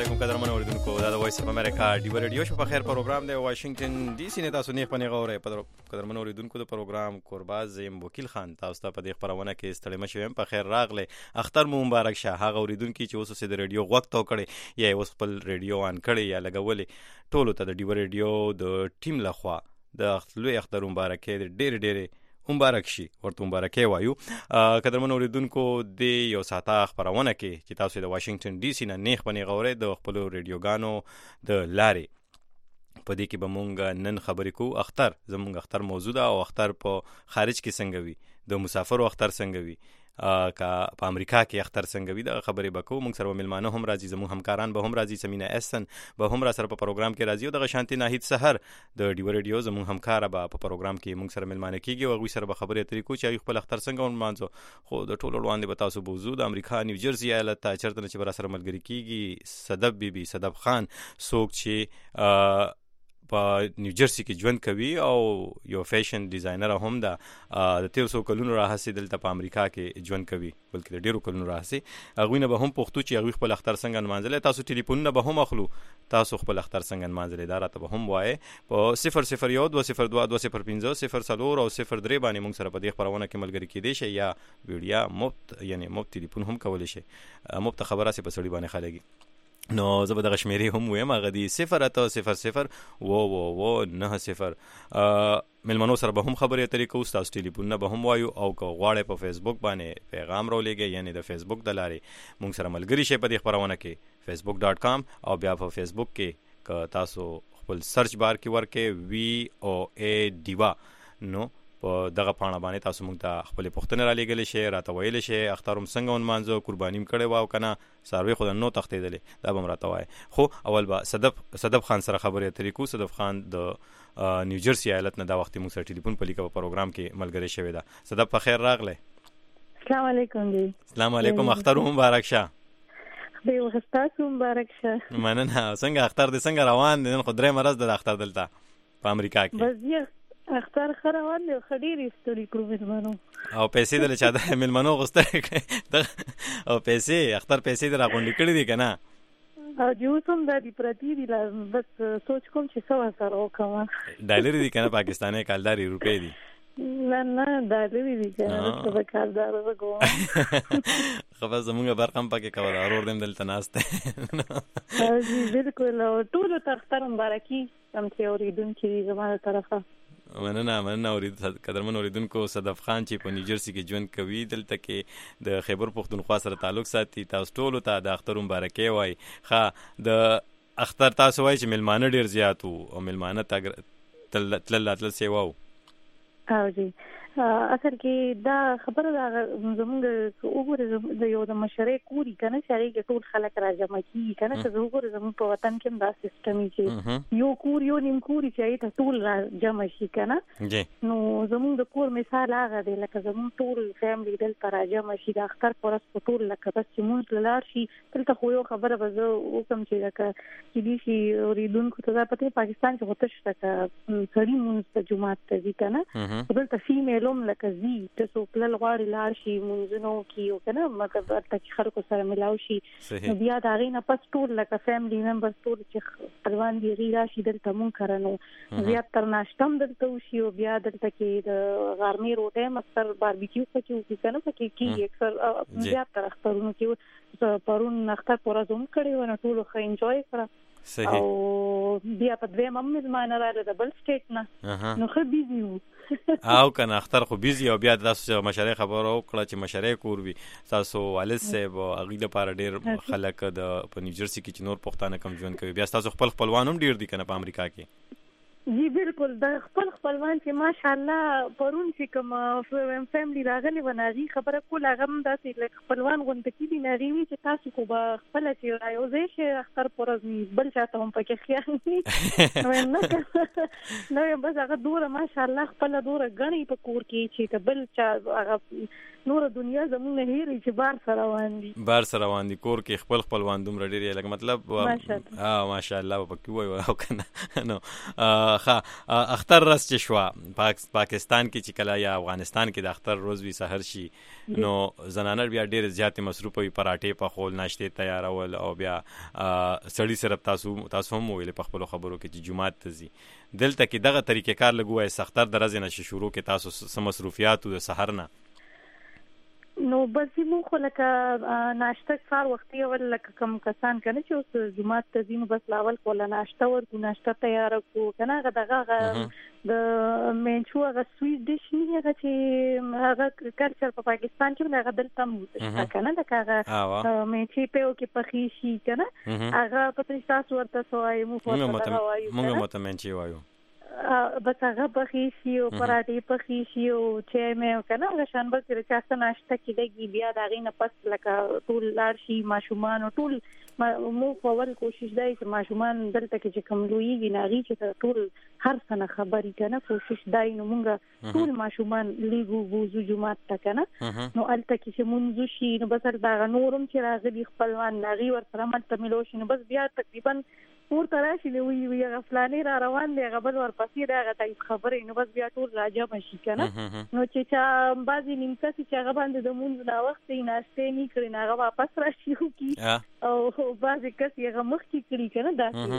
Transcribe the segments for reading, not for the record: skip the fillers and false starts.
علیکم قدرمن اوریدونکو دا د وایس اف امریکا ډیو ریډیو شو په خیر پروګرام دی واشنگټن ډي سي نه تاسو نه پنه غوړې قدرمن اوریدونکو د پروګرام قرباز زم وکیل خان تاسو ته په دې خبرونه کې استړی مشوم په خیر راغله اختر مو مبارک شه هغه اوریدونکو چې اوس د ریډیو وخت تو کړي یا اوس خپل ریډیو آن کړي یا لګولې ټولو ته د ډیو ریډیو د ټیم لخوا د لوی اختر مبارکې ډېر مبارک شي ورته مبارکي وایو قدرمن اوریدونکو د یو ساعته خبرونه کې چې تاسو د واشنگټن ډي سي نه نیخ پنی غوړې د خپل ریډیوګانو د لارې په دې کې به مونږ نن خبرې کوو اختر زمونږ اختر موضوع ده او اختر په خارج کې څنګه وي د مسافرو اختر څنګه وي کا په امریکا کې اختر څنګه وي د خبرې بکو مونږ سره ملمانه هم راځي زموږ همکاران به هم راځي سمینا احسن به هم را سره په پروګرام کې راځي او د شانتي ناهید سحر د ډیو ریډیو زموږ همکار به په پروګرام کې مونږ سره ملمانه کیږي او غوي سره به خبرې اترې کوو چې خپل اختر څنګه ونمانځو خو د ټولو وړاندې به تاسو بوزو د امریکا نیو جرسي ایالت ته چرته چې بر سره ملګری کیږي صدف بیبي صدف خان څوک چې په نیو جرسي کې ژوند کوي او یو فیشن ډیزاینر هم ده د 1300 کلونو راهسي دلته په امریکا کې ژوند کوي بلکې د ډیرو کلونو راهسي هغه نه به هم پښتو چې هغه خپل اختر څنګه نمانځل تاسو ټلیفون به هم اخلو تاسو خپل اختر څنګه نمانځل دا راته به هم وایي په 001 202 205 0 او 03 باندې موږ سره په دې خبرونه کې ملګری کېدی شي یا ویډیو مفت یعنی مفت ټلیفون هم کولای شي مفت خبره سي په سړي باندې خلګي نو زه به د غشمیري هم وایم هغه دی 0 و 90 ملمنو سره به هم خبرې طریقو تاسو ټلیفون به هم وایو او که غواړئ په فیسبوک باندې پیغام راولېږئ یعنی د فیسبوک د لارې موږ سره ملګری شئ په دې خبرونه کې facebook.com او بیا په فیسبوک کې که تاسو خپل سرچ بار کې ورکې VOA دیوا نو په دغه پاڼه باندې تاسو موږ ته خپل پوښتنه را لېږلی شئ راته ویلی شئ اخترم څنګه ونمانځو قربانیم کړی وه او که نه څاروي خو نو تښتېدلې دا به م راته وایي خو اول به صدف خان سره خبرې اترې کوو صدف خان د نیو جرسي ایالت نه دا وخت موږ سره ټلیفون په لیکه په پروګرام کې ملګری شوې ده صدف په خیر راغلی السلام علیکم دی السلام علیکم اختر مبارک شه دی وختاسو مبارک شه مننه څنګه اختر دې څنګه روان دی نن خو درې مرز د اختر دلته په امریکا کې بس اختر خروان دی خډيري ستوري کړو ملمنو او پیسې دل چا د ملمنو غوسته او پیسې اختر پیسې در غونډې کړې دي کنه او جو سم د دې پرتی دی بس سوچ کوم چې څه سره وکم ډالر دي کنه پاکستاني کالداري روپې دي نه ډالر دي کنه څه کالدار وګو خبر زموږ برقم پکې کول اورور دم دلته ناشته جی بالکل ټول تختر مبارکي هم ته اوریدونکو زموږه طرفه مننه قدرمن اوریدونکو صدف خان چې په نیو جرسي کې ژوند کوي دلته کې د خیبر پښتونخوا سره تعلق ساتي تاسو ټول ته د اختر مبارکي وای ښه د اختر تاسو وای چې ملمانه ډیر زیات او ملمانه تل سیوا او جی اصل کې دا خبره دا زموږ وګوره د یو د مشرې کوري کنه چې ټول خلک راځم کی کنه چې وګوره زموږ په وطن کې دا سیستم چې یو کور یو نیم کوري چې ته ټول راځم شي کنه نو زموږ د کور مثال هغه دی لکه زموږ ټول فیملی دلته راځم شي د اختر پرس په ټول لکه بس چې مونږ لار شي دلته خو یو خبره به زه وکم چې لکه چې دي شي اوریدونکو ته پته پاکستان کې هوته شته سړي مونږ ته جمعه ته ځي کنه دلته فیمیل لوم لکه زی تاسو خپل غواړي لار شي مونږ نو کیو کنه مګر ورته خلکو سره ملاو شي بیا دا غي نه پس ټول لکه فیملی ممبر ټول چې خپلوان دي غیرا شي دلته مونږ کرنو بیا تر ناشتم دلته شي او بیا دلته کې د غرمې روټه مستر باربیکیو پکې کنه پکې کی اکثر بیا تر اخترونو کې پرون اختر پرزوم کړي ونه ټول خو انجوای کړه او بیا په دوی مېلمانه راځي د بل سټیټ نه نو خو بیزی وو او کنه اختر خو بیزی او بیا تاسو مشرې خبرو کړه چې مشرې کور وي تاسو والد صاحب اغه لپاره ډیر خلک د په نیو جرسي کې چې نور پښتانه کم ژوند کوي بیا تاسو خپل خپلوان هم ډیر دي کنه په امریکا کې جی بالکل د خپل خپلوان چې ماشاءالله پرون چې کوم فیملی راغلی وناغي خبره کول هغه هم داسې لکه خپلوان غونډه کې دي ناغي وی چې تاسو کو به خپل چې رايوځي شي اختر پرځ بل چاته هم پکې خیال نو بس هغه دوره ماشاءالله خپل دوره غني په کور کې چې بل چا هغه نور دنیا زموږ نه هېري چې بار سره روان دي کور کې خپل خپلوان دومره ډېر لکه مطلب ماشاءالله په کې وای او کنه نو اختر رس چې شو پاکستان کې چې کله یا افغانستان کې د اختر روز وی سحر شي نو زنانه بیا ډېر زیات مصروف وي پراټې په خول ناشته تیارول او بیا سړی سره تاسو هم ویل په خپل خبرو کې چې جمعات ته ځي دلته کې دغه طریقې کار لګوي سختر درځ نه شروع کې تاسو سم مصروفیات د سحر نه نو بس مو خو لکه ناشته کار وختي اول لکه کم کسان کنه چې اوس جمعات ته ځینو بس لاول کوله ناشته ورکو ناشته تیار کو کنه دغه د منچو هغه سویټ ډیش نه هغه چې هغه کلچر په پاکستان کې هغه دلته مو کنه دغه منچي په کې پخې شي کنه هغه په تاسو ورته سوای مو په هغه وایو موږ مته منچي وایو بس هغه پخې شي او پراټې پخې شي او چې مې کنه هغه شان بس چې تاسو ناشته کې لګي بیا دا غي نه پس لکه ټول لار شي ماشومان او ټول مو په ول کوشش دی چې ماشومان دلته کې چې کوم لویږي ناغي چې ټول هر څه خبرې کنه کوشش دی نو مونږ ټول ماشومان لیګو بوزو جمعات ته کنه نو الته کې چې مونږ شي نو بس دا نورم چې راغلي خپلوان ناغي ور سره مت ملوش نو بس بیا تقریبا پور تراشي وی غفلاني را روان دی غبل ورپسې دا غته خبرې نو بس بیا ټول راځه مشي کنه نو چې بعضی نیمکه چې هغه باندې د مونږ دا وخت یې ناشته نه کړی هغه واپس راشي کی او بعضی کس یې مخ کې کړی کنه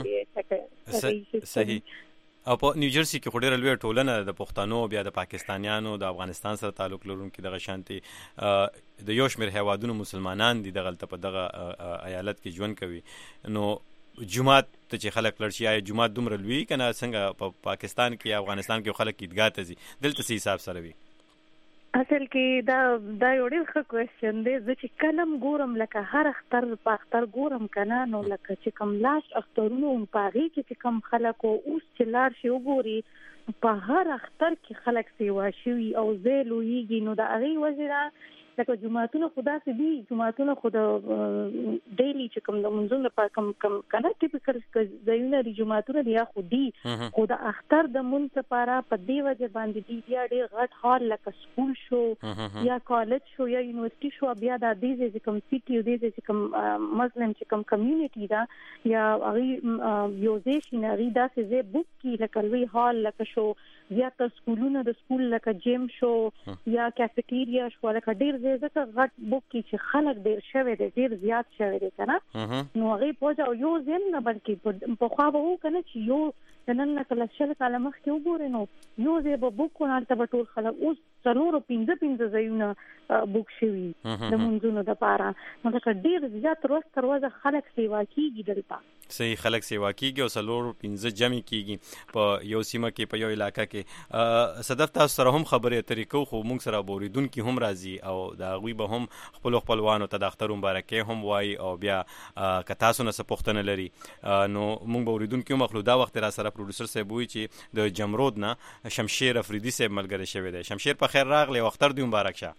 دا صحیح او په نیوجرسي کې خوري لوی ټولنه د پښتنو بیا د پاکستانیانو د افغانستان سره تعلق لرونکي دغه شانتي د یو شمېر هیوادونو مسلمانان دي دغه په دغه ایالت کې ژوند کوي نو جمعات ته چې خلک لړشي یا جمعات دومره لوی کنه څنګه په پاکستان کې افغانستان کې خلک عیدګاه ته ځي دلته څه حساب سره وي اصل کې دا یو ډېر ښه کوېسچن دی زه چې کلم ګورم لکه هر اختر په اختر ګورم کنه نو لکه چې کوم لاش اخترونو په هغه کې چې کوم خلک اوس چې لار شي وګوري په هر اختر کې خلک سیوا شي او زه لویږي نو دا هغه وجه لکه جمعهتون خدا سي دي جمعهتون خدا ډیلی چې کوم د منځونو په کم کنه ټیپیکل ځایونه دي جمعهتون دي خو دي خدا اختر د مونږ لپاره په دی وجه باندې دي بیا ډېر غټ هال لکه سکول شو یا کالج شو یا یونیورسيټي شو بیا د دې چې کوم سيټي او دې چې کوم مسلم چې کوم کمیونټي دا یا هغه یوزیشن هغه دا چې بوک کی لکه لوی هال لکه شو یا تر سکولونو د سکول لکه جیم شو یا کافیټیریا شو لکه ډېر زیات غټ بوک کی چې خلک ډېر شوه دي ډېر زیات شوه دي کنه نو هغه پوجا یو ځین نه بلکې په خوا وو کنه چې یو نن کله شل کاله مخکې وګورئ نو یو ځای به بوک کول ته ټول خلک اوس څلور 15 ځایونه بوک شوي د منځونو د پاره نو دا ډېر زیات روز تر ورځې خلک سیوا کیږي دلته صحیح خلک سیوا کیږي او څلور 15 جمع کیږي په یو سیمه کې په یو علاقې کې صدف تاسو سره هم خبرې طریقو خو موږ سره بوریدونکو هم راځي او دا غوي به هم خپلوانو ته د اختر مبارکي هم وای او بیا که تاسو نه سپوښتنه لري نو موږ بوریدونکو مخلو دا وخت را سره پروډوسر صاحب وی چې د جمرود نه شمشیر افریدي صاحب ملګری شوی دی شمشیر په خیر راغلی وختر دی مبارک شه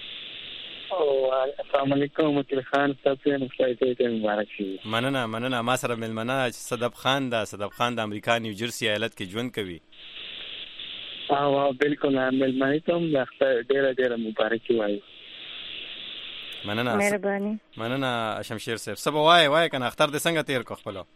السلام علیکم وکیل خان تاسو نه فلایټ مبارک شي مننه ما سره ملمنه صدف خان د امریکا نیوجرسي ایالت کې ژوند کوي بالکل ملمنه ته د اختر ډیره مبارک وي مننه مهرباني مننه شمشیر صاحب سبا وای کنه اختر د څنګه تیر کو خپل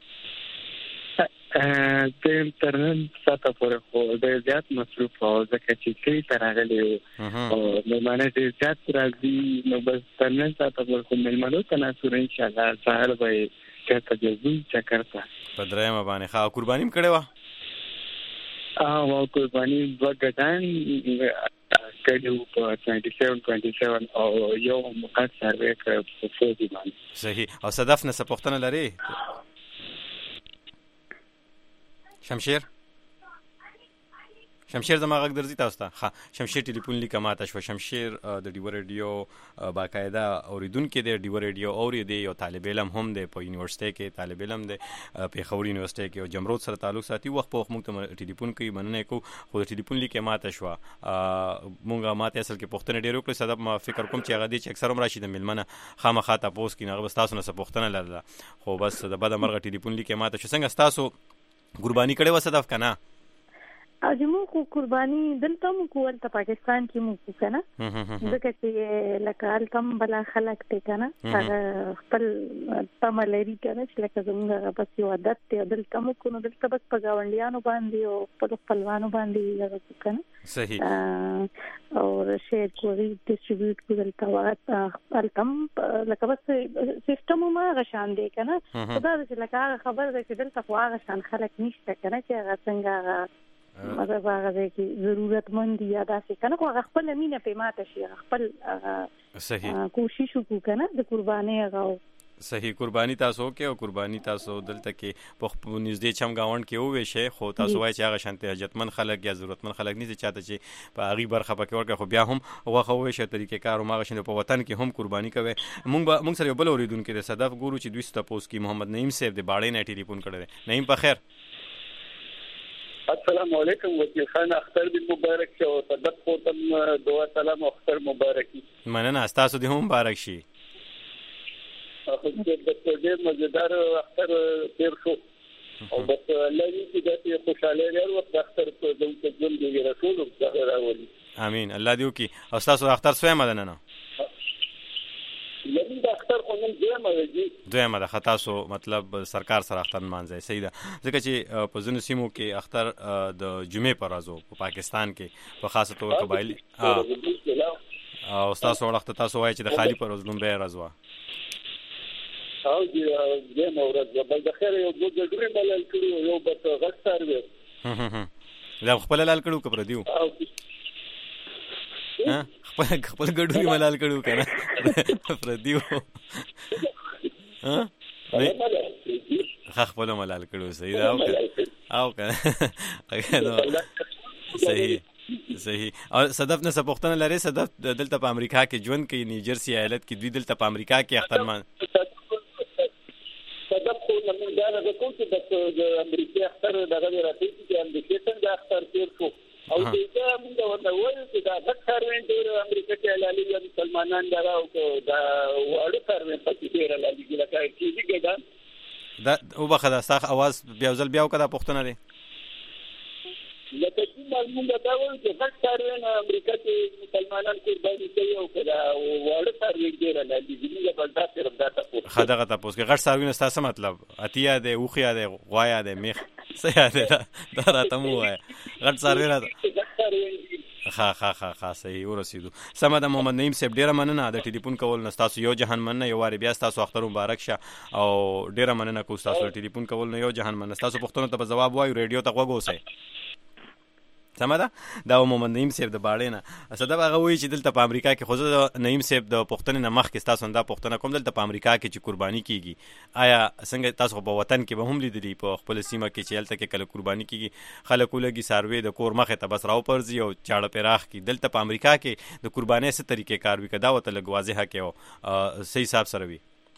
د انټرنیټ ساته پورې خو د زیات مصروف او ځکه چې کلی ترغلي او مېلمانه دې زیات راځي نو بس انټرنیټ ساته پورې خو مېلمانو ته ناسور ان شاء الله سهار به چاته ځو چکرته په درېمه باندې ښه قرباني م کړې و قرباني وګدان کډو په 27 او یو مقصد سروي کړ په فوزي باندې صحیح او صدف نه سپوښتنه لري شمشیر زما غږ درځي تاسو ته ښه شمشیر ټلیفون لیکه ماته شو شمشیر د ډیو ریډیو باقاعده اوریدونکو دی ډیو ریډیو اوري دی یو طالب علم هم دی په یونیورسيټي کې طالب علم دی په خوري یونیورسيټي کې او جمرود سره تعلق ساتي وخت په وخت موږ ټلیفون کوي مننه کو خو ټلیفون لیکه ماته شو مونږه ماته اصل کې پښتنه ډیرو کړی صدف ما فکر کوم چې هغه دی چې اکثر هم راشي د ملمنه خامخا تاسو کې نه بس تاسو نه پښتنه لرله خو بس د بده مرغه ټلیفون لیکه ماته شو څنګه تاسو قرباني کړې و صدف کنه اجمو قرباني دلته مو کول ته پاکستان کې مو کنه ځکه چې لکه الکم بلا خلک ته کنه هغه خپل تملري کنه چې لکه زموږه بس یو عادت ته دلته مو کو نو دلته بس په گاونډیانو باندې او په خپلوانو باندې هغه کنه صحیح او شیر کوي ډیسټریبیوټ کول تا وخت الکم لکه بس سیستم ما غشان دی کنه خدای دې لکه خبر ده چې دلته خو هغه شان خلک نشته کنه چې هغه څنګه مطلب هغه کې ضرورتمند یا داسې کنه خو خپل مینه په ماته شي خپل صحیح کوشش وکړه د قرباني هغه صحیح قرباني تاسو کې او قرباني تاسو دلته کې په نږدې چم گاوند کې وې شي خو تاسو وایي چې هغه شانته حاجتمن خلک یا ضرورتمن خلک نه چاته چې په هغه برخه پکې ورکه خو بیا هم هغه وې شي طریقې کار او هغه شنه په وطن کې هم قرباني کوي مونږ سره یو بل اوریدونکو د صدف ګورو چې 200 تاسو کې محمد نعیم صاحب د باړې نه ټلیفون کړی نعیم په خیر السلام علیکم وکیل خان اختر دې مبارک شه او صدق کوتم دعا سلام اختر مبارکي مننه تاسو دې هم مبارک شي اخو دې ډېر مزیدار اختر تیر شو او بس الله دې دې خوشاله لري او اختر په دې ژوند دې رسول الله راولي امين الله دې وکي او تاسو اختر سوې مدنه نه لمن د اختر خو نن دویمه ده خطا سو مطلب سرکار سره اختر مانځي صحیح ده ځکه چې په ځینو سیمو کې اختر د جمعې پر ورځ په پاکستان کې په خاصه توګه قبایلی او تاسو وخت تاسو وایي چې د خالی پر ورځ لومبه ورځ وا او دې مورد بل د خیر یو د ډریم بلل کړو یو بس غټار وي دا خپل لال کړو کبر دیو خپل ګډوري ملال کړو کنه پر دیو خپل ملال کړو صحیح دا او کنه صحیح او صدف نه سپوختنه لري صدف دلته په امریکا کې ژوند کوي نیوجرسي ایالت کې دوی دلته په امریکا کې اخترمان صدف خو نن دا د کوم چې د امریکا اختر دغه راځي چې امریکا څنګه اختر تیر شو او دا موږ ورته وایو چې دا اختر وینډ امریکا کې لالي یا مسلمانان دراو دا وړو کاروي پکې ډیر لالي لکه چې دیګه دا او بخدا ساخ आवाज بیا ځل بیا وکړه پښتنه لري لکه چې موږ دا وایو چې اختر وینډ امریکا کې مسلمانان قرباني کوي او دا وړو کاروي ډیر لالي موږ په تاسو سره دا تاسو خدغه تاسو کې غټ ساروینه ستاسو مطلب اتیا ده اوخیا ده غوایا ده میخ صحیح ده دا راته مو وای غټ ساروینه ها صحیح ورسېدو سم د محمد نعیم صاحب ډیره مننه د ټلیفون کول نستاسو یو جهان مننه یو واری بیا تاسو اختر مبارک شه او ډیره مننه کو تاسو ټلیفون کول نو یو جهان مننه تاسو پښتون ته جواب وایو ریډیو ته وګوسئ سمدا دا محمد نعیم صاحب د باړې نه صدف هغه وایي چې دلته په امریکا کې خو نعیم صاحب د پښتنې نه مخکې تاسو دا پښتنه کوم دلته په امریکا کې چې قرباني کیږي آیا څنګه تاسو په وطن کې به هم لیدلی په خپل سیمه کې چې هلته کې کله قرباني کیږي خلک ولګي ساروي د کور مخه ته بس راو پرځي او چاړه پیراخ کی دلته په امریکا کې د قربانۍ څه طریقې کار وکړه دا وته لګ واضحه کې او صحیح حساب سره وي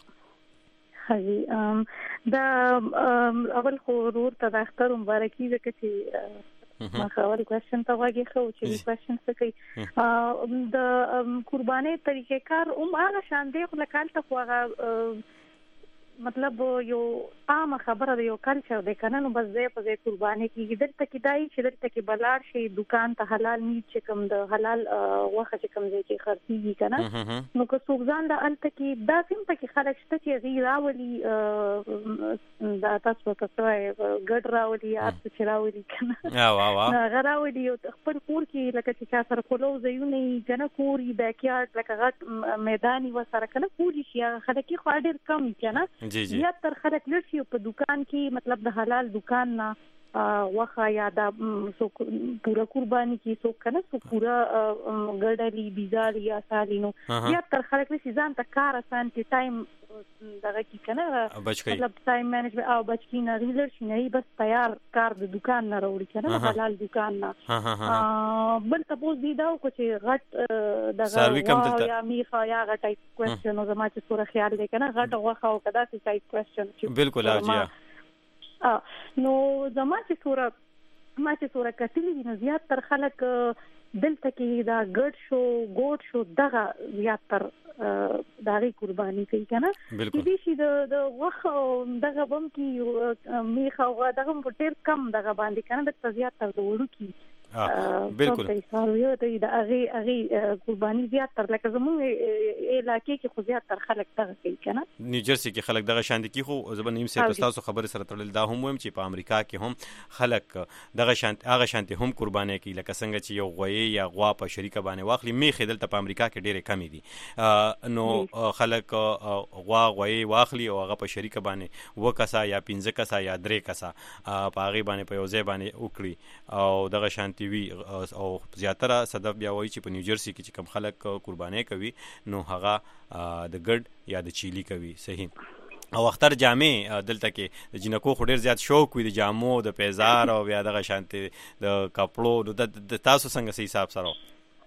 دا اول خو ورور ته د اختر مبارکي ځکه چې ما خبر کوېشن ته واګي خو چې کوېشن څه کوي د قرباني طریقې کار هغه شان دی خو لکه خو هغه مطلب یو عام خبره دی یو کلچر دی کنه نو بس زه په قرباني کې دلته کې دای چې دلته کې بلار شي دکان ته حلال میټ چې کوم د حلال واخه چې کوم دی چې خرڅيږي کنه نو که څوک ځان د الته کې دا سیم پکې خلک شته چې غیراولي دا تاسو په توای ګډ راولي یا څه راولي کنه وا غراولي خپل کور کې لکه چې سره کولو زيونه کنه کوري بیکیارد لکه غټ میداني وسره کنه کوري شي خلک خو ډېر کم کنه یا تر خلک لري په دکان کې مطلب د حلال دکان نه واخا یا د پورا قرباني کې سو کنه سو پورا ګډالي بيزالي یا سالینو یا تر خلک لري ځان ته کار آسان کې ټایم دغه کې کنه مطلب ټایم مینجمنت او بچی نه ریلر شي نه بس تیار کار د دکان نه راوړي کنه حلال دکان نه بل تاسو دی دا کو چې غټ دغه یا میخه یا غټ کوېسچن او زما چې سره خیال دی کنه غټ واخا او کدا چې ټایپ کوېسچن بالکل اجیا نو زما چې سوره کتلې دي نو زیات تر خلک دلته کې دا ګډ شو دغه زیاتر دغه قرباني کوي کنه دې شي د وخت دغه بم کې میخه او دغه ډېر کم دغه باندې کنه د زیاتر د وړو کې بالکل یو د هغه قرباني زیاتر لکه زموږ علاقې کې خو زیاتر خلک دغه کوي کنه نیوجرسي کې خلک دغه شان دي کې خو زبر نیم سه تاسو خبره سره تړل دا هم ويم چې په امریکا کې هم خلک دغه شان هغه شانتي هم قرباني کوي لکه څنګه چې یو غوي یا غوا په شریکه باندې واخلي میخه دلته په امریکا کې ډېرې کمی دي نو خلک غوي واخلي او هغه په شریکه باندې وکاسا یا 15 کسا یا 3 کسا په هغه باندې په یو ځای باندې وکړي او دغه شانتي وی او زیاتره صدف بیا وایي چې په نیوجرسي کې چې کم خلک قرباني کوي نو هغه د ګډ یا د چيلي کوي صحیح او اختر جامې دلته کې د جنکو خو ډیر زیات شوق وي د جامو د پیزار او بیا دغه شانتي د کپړو د تاسو څنګه سي حساب سره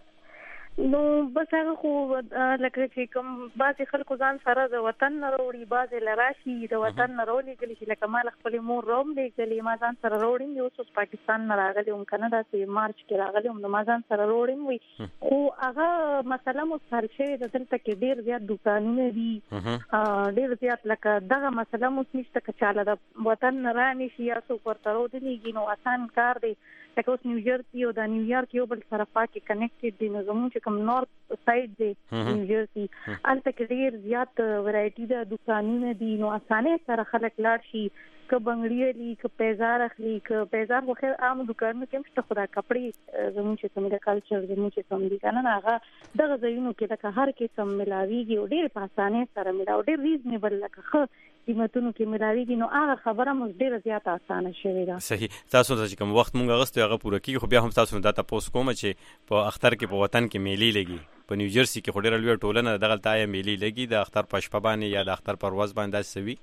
نو بس هغه خو لکه چې کوم بعضی خلکو ځان سره د وطن نه وروړي بعضی لراشي د وطن نه وروړي چې لکه مال خپل مور روم لګلې ما ځان سره وروړم یو څو پاکستان نه راغلی هم کنه دا چې مارچ کې راغلی هم ما ځان سره وروړم وي خو هغه مثلا مو سر شي د دلته کې ډیر زیات دکانونه دي ډیر زیات لکه دغه مثلا مو نشته کچاله د وطن نه راني شي یا څو ورته ورودنیږي نو آسان کار دی لکه اوس نیوجرسي او د نیویارک یو بل سره پاکي کنیکټډ دي نو زموږ چې کوم نورث ساید دی نیوجرسي الته کې ډیر زیات ورایټي د دکانونه دي نو اسانه سره خلک لاړ شي ک بنگړی لري ک پیزار اخلي ک پیزار خو خیر عام دکانونو کې مشته خدا کپړې زموږ چې کوم د کلچر زموږ چې کوم دي کنه هغه دغه ځایونو کې لکه هر قسم ملاويږي او ډیر په اسانه سره ملاو ډیر ریزنبل لکه قیمتونو کې ملاويږي نو هغه خبره مو ډیره زیاته اسانه شوې ده صحیح تاسو چې کوم وخت مونږ غوښتو هغه پوره کیږي خو بیا هم تاسو دا تاسو کوم چې په اختر کې په وطن کې میلي لګي په نیوجرسي کې خو ډیره لوی ټولنه دغه تای میلي لګي د اختر په شپه باندې یا د اختر پرواز باندې سوي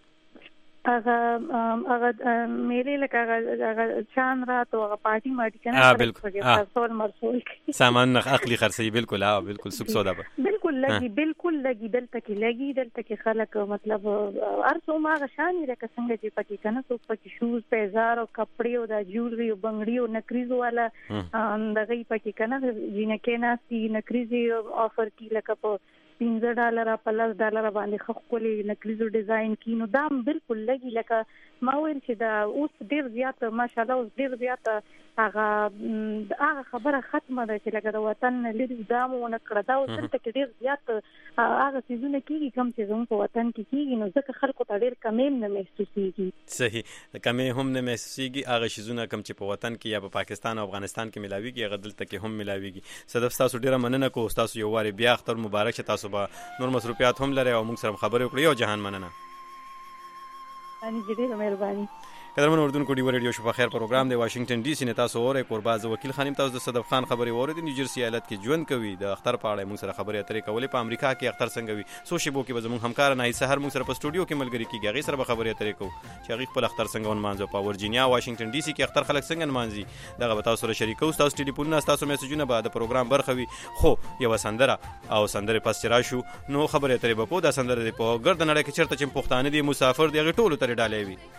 هغه میلي لکه هغه چان رات او هغه پارټي ماټي کنه بالکل ټول مرسول سامان اخلي خرڅي بالکل بالکل سوق سودا بالکل لګي دلته کې خلک مطلب ارسو ما غشاني لکه څنګه چې پکې کنه څوک پکې شوز پیزار او کپړې او د جوړري او بنگړي او نکریزو والا دغه پکې کنه جنکه ناسي نکریزي افر کی لکه په $15 $10 باندې خپلې نکلیزو ډیزاین کینو دا بالکل لګي لکه ما ویل چې دا اوس ډیر زیات ماشاءالله اوس ډیر زیات هغه خبره ختمه ده چې لکه د وطن لري دامو نکړه دا اوس ته کې ډیر زیات هغه سيزونه کیږي کوم چې زموږ په وطن کې کیږي نو ځکه خلکو ته ډیر کمیم نه محسوسيږي صحیح کمې هم نه محسوسيږي هغه سيزونه کوم چې په وطن کې یا په پاکستان او افغانستان کې ملاويږي هغه دلته کې هم ملاويږي صدف تاسو ډیره مننه کوم تاسو یو واری بیا اختر مبارک شه تاسو نور مصروفیات هم لري او موږ سره خبرې وکړو یو جهان مننه अनि ډیره مهرباني قدرمن اردوونکو ډیو ریډیو شپه خیر پروګرام دی واشنگټن ډي سي نه تاسو اورئ قرباز وکیل خانم تاسو د صدف خان خبري اورئ د نیوجرسي ایالت کې ژوند کوي د اختر په اړه موږ سره خبرې اترې کولې په امریکا کې اختر څنګه وي سو شیبو کې به زموږ همکار نه سحر موږ سره په سټوډیو کې ملګری کیږي هغه سره خبرې اترې کوو چې هغه خپل اختر څنګه ونمانځو په ورجینیا واشنگټن ډي سي کې اختر خلک څنګه نمانځي دغه به تاسو سره شریکو تاسو ټلیفونونه تاسو میسجونه به د پروګرام برخه وي خو یو سندره او سندره پس چر شو نو خبرې اترې به کو د سندره په ګرد نړۍ کې چرته چې پښتانه دي مسافر دی هغه ټولو ترې ډالې وي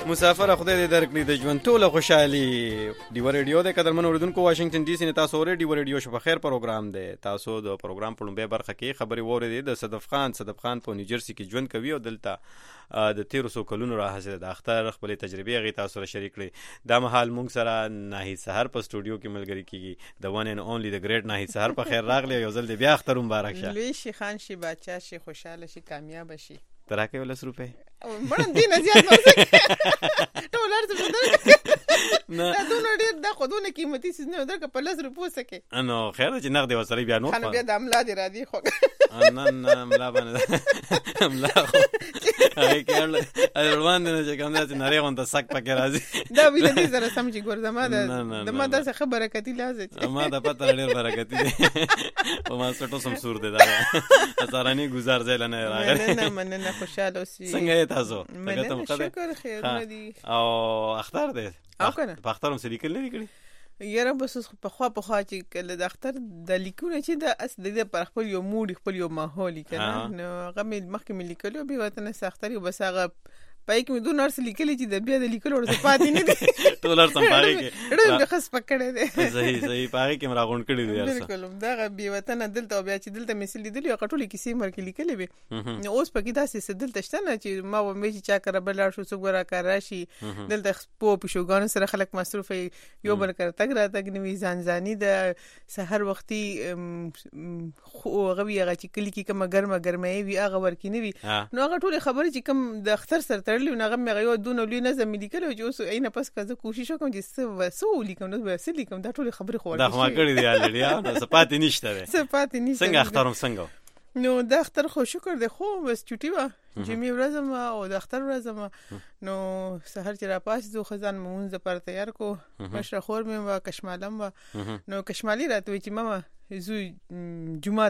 مسافر خدای دې درکړي د ژوند ټوله خوشحالي. ډیو ریډیو د قدرمن اوریدونکو واشنگټن ډي سي نه تاسو اورئ. ډیو ریډیو شو بخیر پروګرام دی. تاسو د پروګرام په لومبه برخه کې خبري ووري د صدف خان په نیوجرسي کې ژوند کوي او دلته د 1300 کلونو راهسه د اختر خپل تجربه غي تاسو سره شریک کړي. دا مهال مونږ سره ناهید سحر په سټوډیو کې ملګری کیږي. د ون ان اونلی د ګریټ ناهید سحر په خیر راغلی. یو ځل بیا اختر مبارک شه. لوی شي خان شي بچا شي خوشاله شي کامیاب شي. تراکه ول 100 روپے مړ دین زیات ورسې ډالر څه نه دا دونه ډیر د خودونه قیمتي څه نه درک په 100 روپو سکه نو خیر چې نغد وسره بیا نو خانه بیا د عملا دی را دي خو نه عملا باندې عملا هغه کېل روان نه چې کوم ځای نری غونډه سک پکې راځي دا ویل دي سره سم چې ګور زما د ما د څه برکتی لازم ما د پته ډیر برکتی دي او ما سټو سم سور دي دا اسارانی گزار ځای نه راغلی نه مننه خوشاله اوسې څنګه تاسو مننه شکر خیر نه دي او اختر دی او کنه په اختر هم څه لیکل نه کړی یاره بس په خوا چې کله د اختر د لیکونه چې د اس د پر خپل یو موډ خپل یو ماحول کنه نو هغه مخکې مې لیکلو به وطن سختري بس هغه پای کې مې دوه نرس لیکلي چې د بیا د لیکلو ورته پاتې نه دي ټولر سم پاره کې ډېر خاص پکړې دي صحیح پاره کې مرا غون کړی دی بالکل دا بیا وطن دلته بیا چې دلته مثال لیدل یو کټولې کې سیمر کې لیکلې وي نو اوس پکې داسې دلته شته نه چې ما و مې چې چا کړه بل شو څوک ورا کار راشي دلته په پښوګانو سره خلک مصروف یو بل کړه تګ را تګ نوې ځانځاني د سحر وختي خو غوي هغه چې کلی کې کومه ګرمه وي هغه ورکې نه وي نو هغه ټول خبره چې کوم د اختر سره تړلې نو هغه مې یو دونه لوی نظم لیکلو چې اوس عین پس کزه کوشش وکم چې څه لیکم نو به څه لیکم دا ټول خبره خو دا ما کړی دی الریډیا نو سپاتې نشته څنګه اخترم څنګه نو د اختر خو شکر دی خو بس چټي وا جمعې ورځ او د اختر ورځ نو سحر چې را پاس دو خزان مونږ پر تیار کو مشر خور مې وا کشمالم وا نو کشمالي راته چې ماما زو جمعه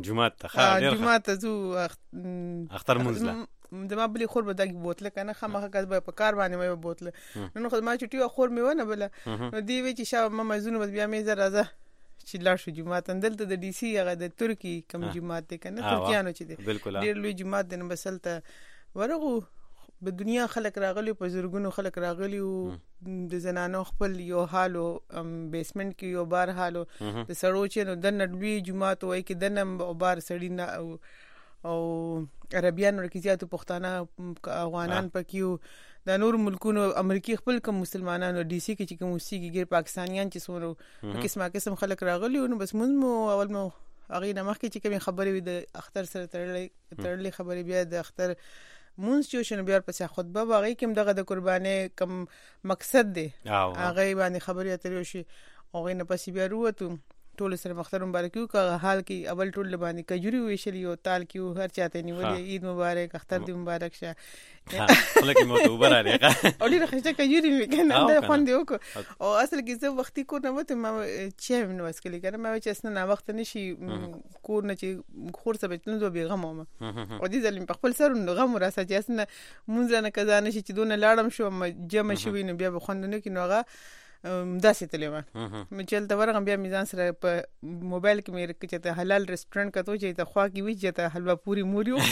ته زو اختر مونږ د ما بلی خور به دا بوتله کنه خامخه کس به په کار باندې مې بوتله نو خو ما چټي خور مې ونه بل نو دی وی چې شاو ماما زونه بیا مې زرازه چې لاړ شو جمعه تندل ته د ډي سي هغه د ترکی کم جمعه ته کنه ترکیانو چې دی ډیر لوی جمعه د بسلته ورغو په دنیا خلک راغلي په زرګونو خلک راغلي او د زنانو خپل یو حالو بیسمنت کې یو بار حالو د سړو چې نو د نړوي جمعه ته وای کې د بار سړی نه او عربيان ورکیزاتو پښتانه افغانان پکې د نور ملکونو امریکای خپل کوم مسلمانانو ډي سي کې چې کوم موسیقي ګر پاکستانیان چې سمو قسم خلک راغلي نو بس مونږ اول مو هغه نه مخکې چې کوم خبرې وي د اختر سره تړلې خبرې بیا د اختر مونږ چې شنو بیا پس خطبه باغی کوم دغه د قرباني کم مقصد دی هغه باندې خبرې اترې شي هغه نه پس بیا وروته ټول سره مختر مبارکیو کا حال کې اول ټول باندې کجوري ویشلی او تال کیو هر چاته نیولې عید مبارک اختر دې مبارک شه لکه مو ته وبره او ډیره خشته کجوري وکنه دا خوند یو کو او اصل کې زه وختي کو نه وته ما چې نو وسکلی کنه ما چې اسنه نه وخت نشي کور نه چې خور څه بتلو دوه بیغم او دې ځل په خپل سر نو غم راسه چې اسنه مونږ نه کزا نشي چې دونه لاړم شو جمع شوی نو بیا بخوندونه کې نوغه داسې تلې مې چلته ورغم بیا میزان سره په موبایل کې مې چې ته حلال ریسټورانټ کته چې ته خوا کې وی چې ته حلوا پوری موریو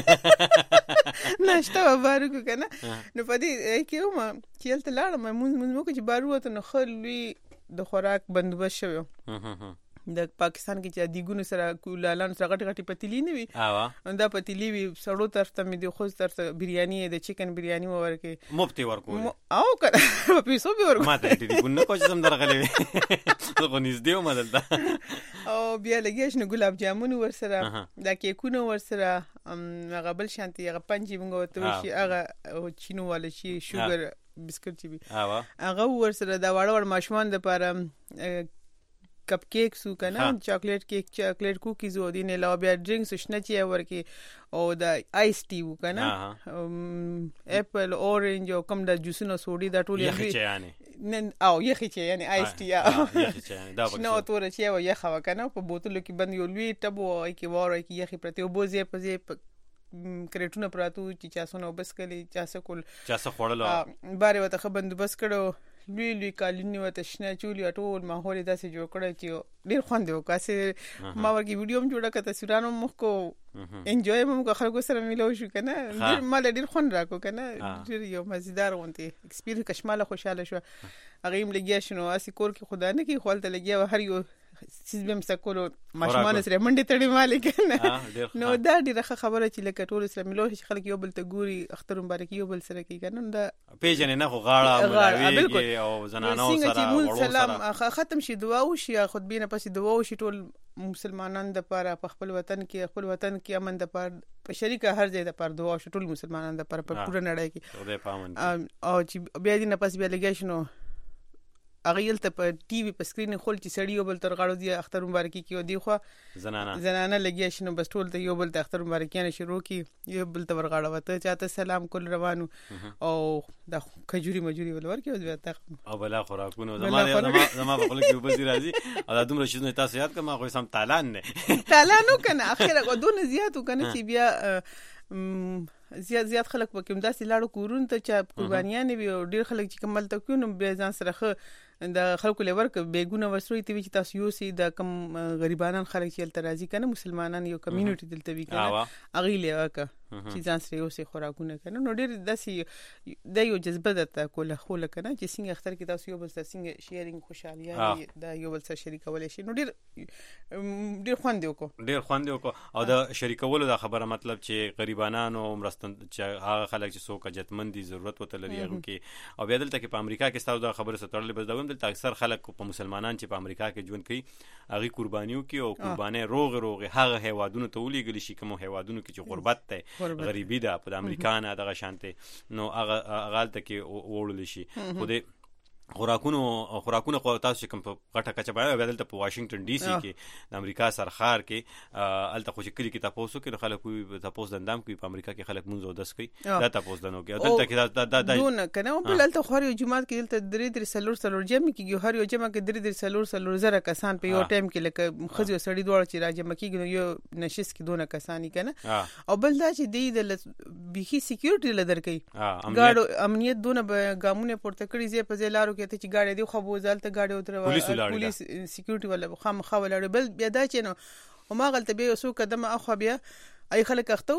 ناشته وبارو کنه نو پدې کې ما چلته لاړم مونږ چې بارو ته نو خلوي د خوراک بندوبست شوی د پاکستان کې چې دیګونو سره کولالان سره غټ پتیلی نه وي دا پتیلی وي سړو طرف ته مې د خو طرف ته بریاني د چکن بریاني ورکه مفتی ورکو او کړه په پیسو به ورکو ماته دې ګونه کوم زم درغلې زه خو نږدې وم دلته او بیا لګیش نو ګلاب جامون ورسره دا کیکونه ورسره هغه بل شانتي هغه پنځه مونږ ته شي هغه چینو والا شي شوګر بسکټ چی هغه ورسره دا وړ ماشومان د لپاره کپ کیک سو کنه چاکلیټ کیک چاکلیټ کوکیز او دینه لا بیا ډرینګس شنه چی ورکی او د آیس ټی و کنه اپل اورنج او کوم د جوسونو سوډي دا ټول یعنی او یخی چی یعنی آیس ټی یخی چی دا نو تور چی او یخ وکنه په بوتلو کې بند یو لوی ټبو کې واره کې یخی پرته او بوزي په کریټونه پراتو چې چاسونه وبس کلی چاسه کول چاسه خوړل باره وته بندوبست کړو لوی کالونی وته شنه چولی ټول ماحول داسې جوړ کړی چې ډیر خوند وکاسه ما ورګي ویډیو هم جوړه کړه تصویرانو مخ کو انجوای هم خلکو سره ملو شو کنه ډیر مال ډیر خوند راکو کنه ډیر یو مزیدار غونتی ایکسپیرینس کشماله خوشاله شو هغه هم لګیا شنو اسی کور کې خدا نه کې خپل ته لګیا هر یو سیس بهم سکولو ماشمان سره منډه تړي مالک نه نو دا ډیره خبره چې لکه ټول سره ملو شي خلک یو بل ته ګوري اختر مبارک یو بل سره کې کنه دا پیژنې نه خو غاړه ملاوي او زنانو سره ورو سره ختم شي دعا وشي خطبه نه پسې دعا وشي ټول مسلمانان د پاره په خپل وطن کې امن د پاره په شریکه هر ځای د پاره دعا وشي ټول مسلمانان د پاره په پوره نړۍ کې او چې بیا دې نه پس بیا لګی شنو هغه یلته په ټي وي په سکرین خول چې سړی یو بل تر غاړو دی اختر مبارکي کې ودی خو زنانه لګیا شنو بس ټول ته یو بل ته اختر مبارکیانه شروع کی یو بل تر غاړه وته چاته سلام کول روانو او د کجوري مجوري ولور کې بیا تا او بلا خوراکونه زما په خپل کې وبزي راځي او دا دومره شنو تاسو یاد کما خو سم تالان نه تالانو کنه اخر غدون زیاتو کنه چې بیا زیات خلک پکې مداسي لاړو کورون ته چې قربانیان وي او ډیر خلک چې کمل تکونو به ځان سره د خلکو لور ک بیگونه وسروي تی چې تاسو یو سي د کم غریبانان خلک چې الترازي کنه مسلمانان یو کمیونټي دلته وی کنه اغي لور ک چې ځان سره یو سي خوراکونه کنه نو ډیر داسي د یو جذبه د کوله خول کنه چې څنګه اختر کې تاسو یو بل سره څنګه شیرینګ خوشالي د یو بل سره شریکول شي نو ډیر خوند وکړو او د شریکولو د خبره مطلب چې غریبانان او مرستند چې هغه خلک چې څوک جتمن دي ضرورت وته لري هغه کې او بیا دلته کې په امریکا کې ستاسو د خبره سره تړلې بس دلته اکثر خلک په مسلمانان چې په امریکا کې ژوند کوي هغه قربانیو کې او قربانې روغ هغه هیوادونو ته ولېږل شي کوم هیوادونو کې چې غربت ته غریبي ده په امریکا نه دغه شانته نو هغه غالته کې وړل شي خو دې خوراکونه خو تاسو کوم په غټه کچه باندې بدلته په واشنگټن ډي سي کې د امریکا سرخار کې الته خو چې کلی کې تاسو کې خلک تاسو دندام کوي په امریکا کې خلک مونږ ودس کوي دا تاسو دنو کې دلته کې دا دونه کنه په دلته خو یو جمعات کې دلته درې سلور جمع کېږي هر یو جمع کې درې سلور زره کسان په یو ټایم کې لکه خزي سړی دوړ چې راځي مکیږي یو نشس کې دونه کسانی کنه او بل دا چې د بيخي سکیورټي لدر کوي ګاډو امنیت دونه ګامونه پورته کړی زی په زلارو کې ته چې ګاډي دی خو بوزال ته ګاډي وتر پولیس سکیورټي ولا خامخا ولاړ بل بیا دا چې نو او ما غلطه به سو قدم اخو بیا اي خلک اختو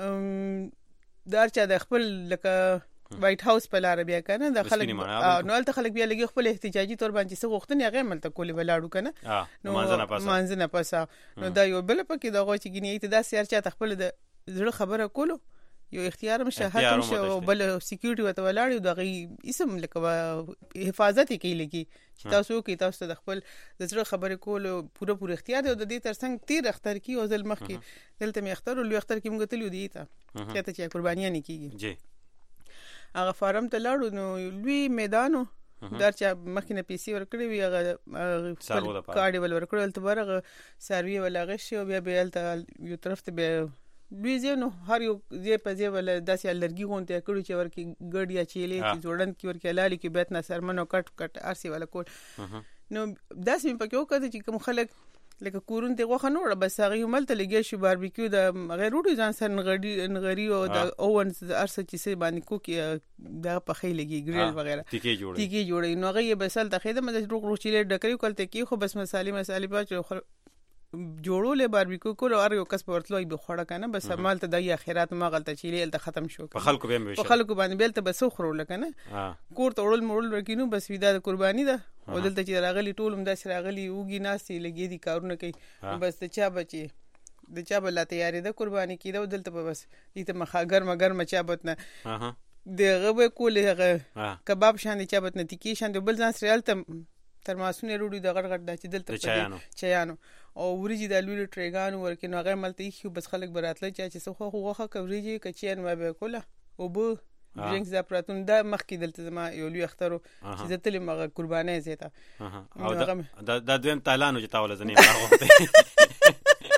دار چا د خپل لکه وایټ هاوس په لار بیا کنه د خلک نو الته خلک بیا لګي خپل احتجاجي تور باندې څه غوښتنه هغه ملته کولی ولاړو کنه نو مانځنه پاسه نو دا یو بل پکې د غوچ غنی ته دا سیر چا خپل د زړه خبره کولو یو اختیار مشه هر څه بل سکیورټي وته ولاړ د غي اسم لکه حفاظت کوي لګي چې تاسو کې تاسو د خپل د زړه خبرې کول پوره اختیار دی او د دې ترڅنګ تیر اختر کی او ځل مخ کې دلته می اختر او لوی اختر کې موږ تلو دی ته چې قربانیاں نه کیږي جی هغه فارم ته لاړو نو لوی میدانو در چې مخینه پیسي ورکړی وی هغه کارډ ول ورکړل ته ورغه سروي ولا غشي او بیا ته یو طرف ته به دوی زینو هر یو زی په زی ول داسې لرګي غونته کړو چې ورکی ګډیا چيلې چې جوړن کی ورکی لالي کې بیت نه سرمنو کټ ارسي ولا کول نو داسې په کې وکړه چې کوم خلک لکه کورون ته غوخه نور بس هغه ملته لګي شي باربیکیو د غیر وړو ځان سره نغړی او د اوونز ارسه چې سي باندې کوکی د پخې لګي ګریل وغیرہ تیکی جوړي نو هغه بسل ته خیده مده روغ چيلې ډکړیو کولته کې خو بس مصالې پاچ جوړولې باربیکیو کول او یو کس په ورتلوي به خوړه کنه بس مال ته د اخرات ما غلطه چیلې ته ختم شو په خلکو باندې بیل ته بس خورو لکنه کور ته وړل مړل ورکینو بس ودا د قرباني ده او دلته چې راغلي ټول هم داسې راغلي وګي ناسي لګي دي کارونه کوي بس ته چا بچي د چا بل تیاری د قرباني کیده دلته بس دې ته مخا ګرم چا بتنه دغه به کوله کباب شان چا بتنه تکی شان د بل ځان سره الته ترماسونه روړي د غړ د چې دلته چایانو او وريجي د لولو ټریګانو ورکینو هغه ملته خو بس خلک براتله چې څه خو غوخه کوریږي کچین ما به کوله او بو درینګ زپراتون دا مخکې دلته زما یو لوی اخترو چې زتل مغه قربانه زیته او دا دویم تالانو چې تاول زنی راغوته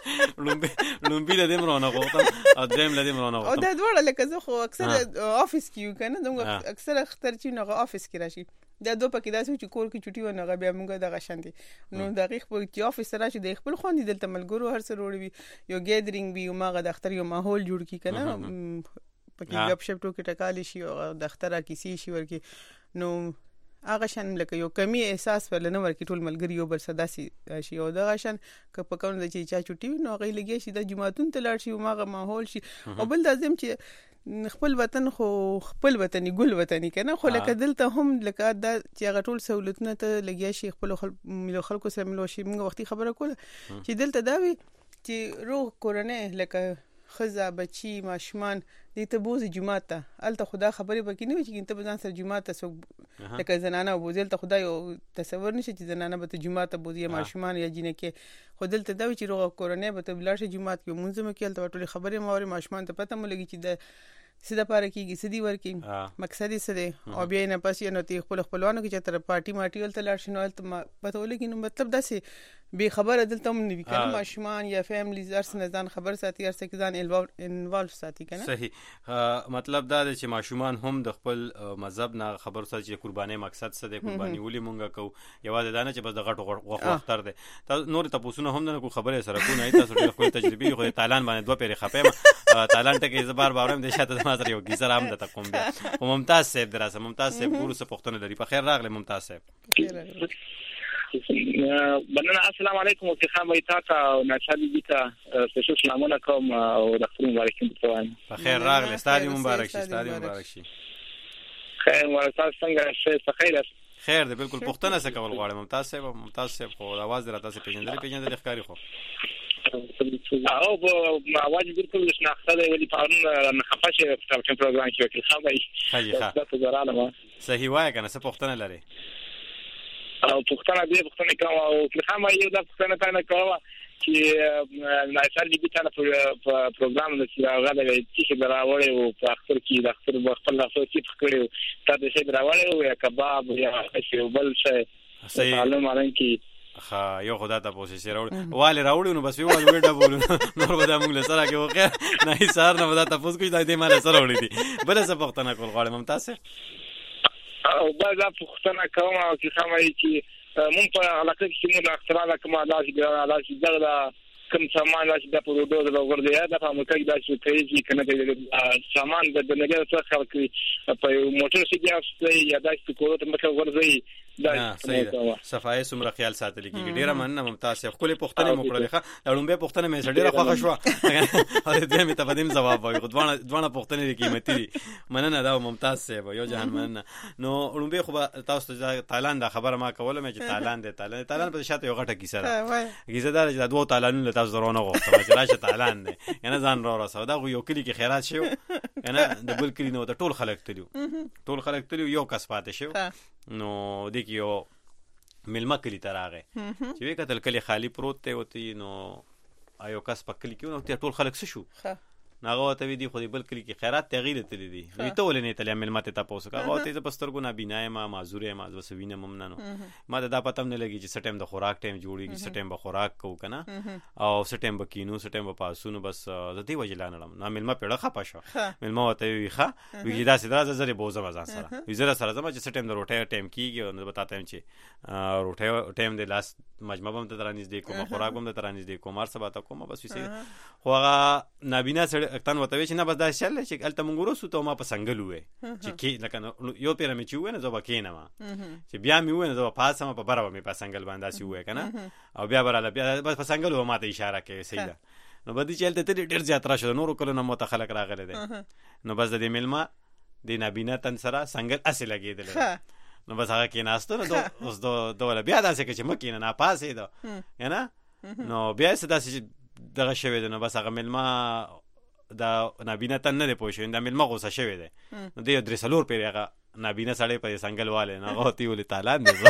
لومبي له دې مرونه غوته او دریم له دې مرونه غوته او دا ډول لکه زه خو اکثر افیس کیو کنه دغه اکثر اختر چې نو افیس کې راشي دا دوه پکې داسې چې کور کې چټي ونه بیا موږ دغه شاندي نو دقیق په کې افیس راشي د خپل خوندې دلته ملګرو هر څه وروړي یو ګیدرینګ وی ماغه د اختر یو ماحول جوړ کی کنه پکې غب شپ ټوکې ټکالي شي او د اختر کیسې شي ورکی نو هغه شان لکه یو کمی احساس ول نه ورکی ټول ملګری یو بل صدا سي شي او دغه شان که په کوم د چې چا چټي نو غي لګي شي د جمعتون ته لاړ شي او ماغه ماحول شي او بل لازم چې خپل وطن خو خپل وطني ګل وطني کنه خو لکه دلته هم لکه دا چې هغه ټول سہولتونه ته لګي شي خپل خلکو سره ملو شي موږ وختي خبره کوله چې دلته دا وي چې روغ کورنۍ لکه خزا بچي ماشومان دې ته بوزي جمعه ته الته خدا خبرې بکې نه وي چې انت بزان سره جمعه ته سو لکه زنانه بوزي ته خدای تصور نشي چې زنانه به ته جمعه ته بوزي ماشومان یا جنکه خو دلته دا وي چې روغ کورنۍ به ته بلار شي جمعه کې مونږ مې کېل ته ټول خبرې ماوري ماشومان ته پته ملګي چې د سیده پاره کېږي سدي ورکی مقصد یې سده او بیا نه پس یې نو تی خپلوانو کې چې تر پارټي ماټي ولته لاړ شنو ته پته ولګي نو مطلب دا سي به خبره دلته هم نه وی کنه ماشومان یا فیملیز ارس نه ځان خبر ساتي ارس کې ځان انوالو ساتي کنه صحیح مطلب دا چې ماشومان هم د خپل مذهب نه خبر ساتي چې قرباني مقصد څه دی قرباني ولې مونږه کو یوازې دا نه چې بس د غټ وختر دی نور تاسو نه هم نه کو خبره سره کو نه تاسو ډېر خپل تجربه خو تالان باندې دوه پیری خپېم تالان ټکه زبر باورم د شاته ما سره یو گیزر هم د تقوم بیا او ممتاز صاحب دراسه ممتاز صاحب ګورو څه پښتنه لري په خیر راغله ممتاز صاحب بننا السلام علیکم او خام وایتا تا نشالي دي تا سپیشل سلامونه کوم او د خپل مبارکین په په خیر راغله ستاسو مبارک شي ستاسو مبارک شي خیر ورته څنګه شه خیر خیر دی بالکل پښتنه څه کول غواړم ممتاز صاحب خو आवाज درته پیژندل ښکاری خو او په اواز بالکل شناخته دی ولی پرون نه خفشه په پروګرام کې وکړ خو صحیح وای کنه څه پښتنه لري او پښتنه دې پښتنه کوم او خامہ یو د پښتنه تا نه کوم چې ناشال دي په پروګرام د سیاغه د چې دراوړې او په اخر کې د اخر خپل لاسو کې پکړو تا د شي دراوړې او کباب یا شی بل شي معلوم عليك خا یو خدا ته پوسې راوړ والي راوړ نو بس ویوال وډه بولو نور به موږ له سره کې وکړ نه هي سار نه ودا تاسو کوی دای دې مال سره وړي دي بل څه پښتنه کول غواړم ممتاز او بعض پښتنه کوم او چې سمای چې مونږ په علاقه کې موږ اختراع کومه لازم دغه کوم سامان چې د پروډو د ورده دا په امریکا کې د شوکېږي کنه د سامان د نګر څخه خلک په موټر سیګه یا د کورو ته مخه ورځي دا صحیح صفای سمره خیال ساتل کیږي ډیره مننه ممتاز خپل پښتنه مکړلې ښه لړومبه پښتنه مې ډیره خوښه شو او دې مې تقدیم جواب وایي دوه پښتنه دي قیمتي مننه دا ممتاز صاحب یو جهان مننه نو لړومبه خو تاسو ته تایلند خبره ما کوله مې چې تایلند په شاته یو غټه کیسه ده کیسه دا چې دوه تایلند له تاسو درونه غوښتل چې راشه تایلند یعنی ځان را رسو دا یو کلی کې خیرات شو یعنی د بل کلی نو د ټول خلک تلو یو کس پاتې شو نو د کیو ملما کلی تراغه چې وی کتل کلی خالی پروت ته وتی نو ایو کس په کلی کې نو ټول خلک شو ناغه ته وی دی خو بل کلی کې خیرات تغییر تللی دی وی ته ولې نه تل ملما ته تاسو کا غوته ز پسترګو نه بینای ما معذوره ما وسوینه ممننو ما دا پته نه لګی چې سټیم د خوراک ټیم جوړیږي سټیم به خوراک کو کنه او سټیم به کینو سټیم به پاسونو بس د دې وجلانم نه ملما پیړه خپه شو ملما ته وی ښه وی دا سیدا زره بوزه مزه سره وی زره سره زما چې سټیم د روټه ټیم کیږي نو بتاته چې روټه ټیم د لاس مجمع بم ته ترانیز دی کوم خوراک بم ته ترانیز دی کومار سبا ته کوم بس وسی خو نابینا سره اکتن وته چې نه بس دا شل چې الته مونږ ورسو ته ما په سنگل وې چې کې لکه یو پیر مې چې وې نه زو بکې نه ما چې بیا مې وې نه زو پاسه ما په برابر مې په سنگل باندې سی وې کنه او بیا براله بیا بس په سنگل و ما ته اشاره کوي سیدا نو بدی چلته ته ډیر زیات را شو نور کله نه متخلق راغله دي نو بس د ملما د نابینا تن سره سنگل اصل لګیدل نو بس هغه کې ناستو نو اوس دوله بیا داسې کې چې مکینه نه پاسې ده یعنی نو بیا څه دغه شوی ده نو بس هغه ملما دا نابینا تن نه دی پوښین دا ملما غوسه شوی دی نو دی درسلور پیری هغه نابینا سړی په سنگل والے نه غوتی ولې تالان دی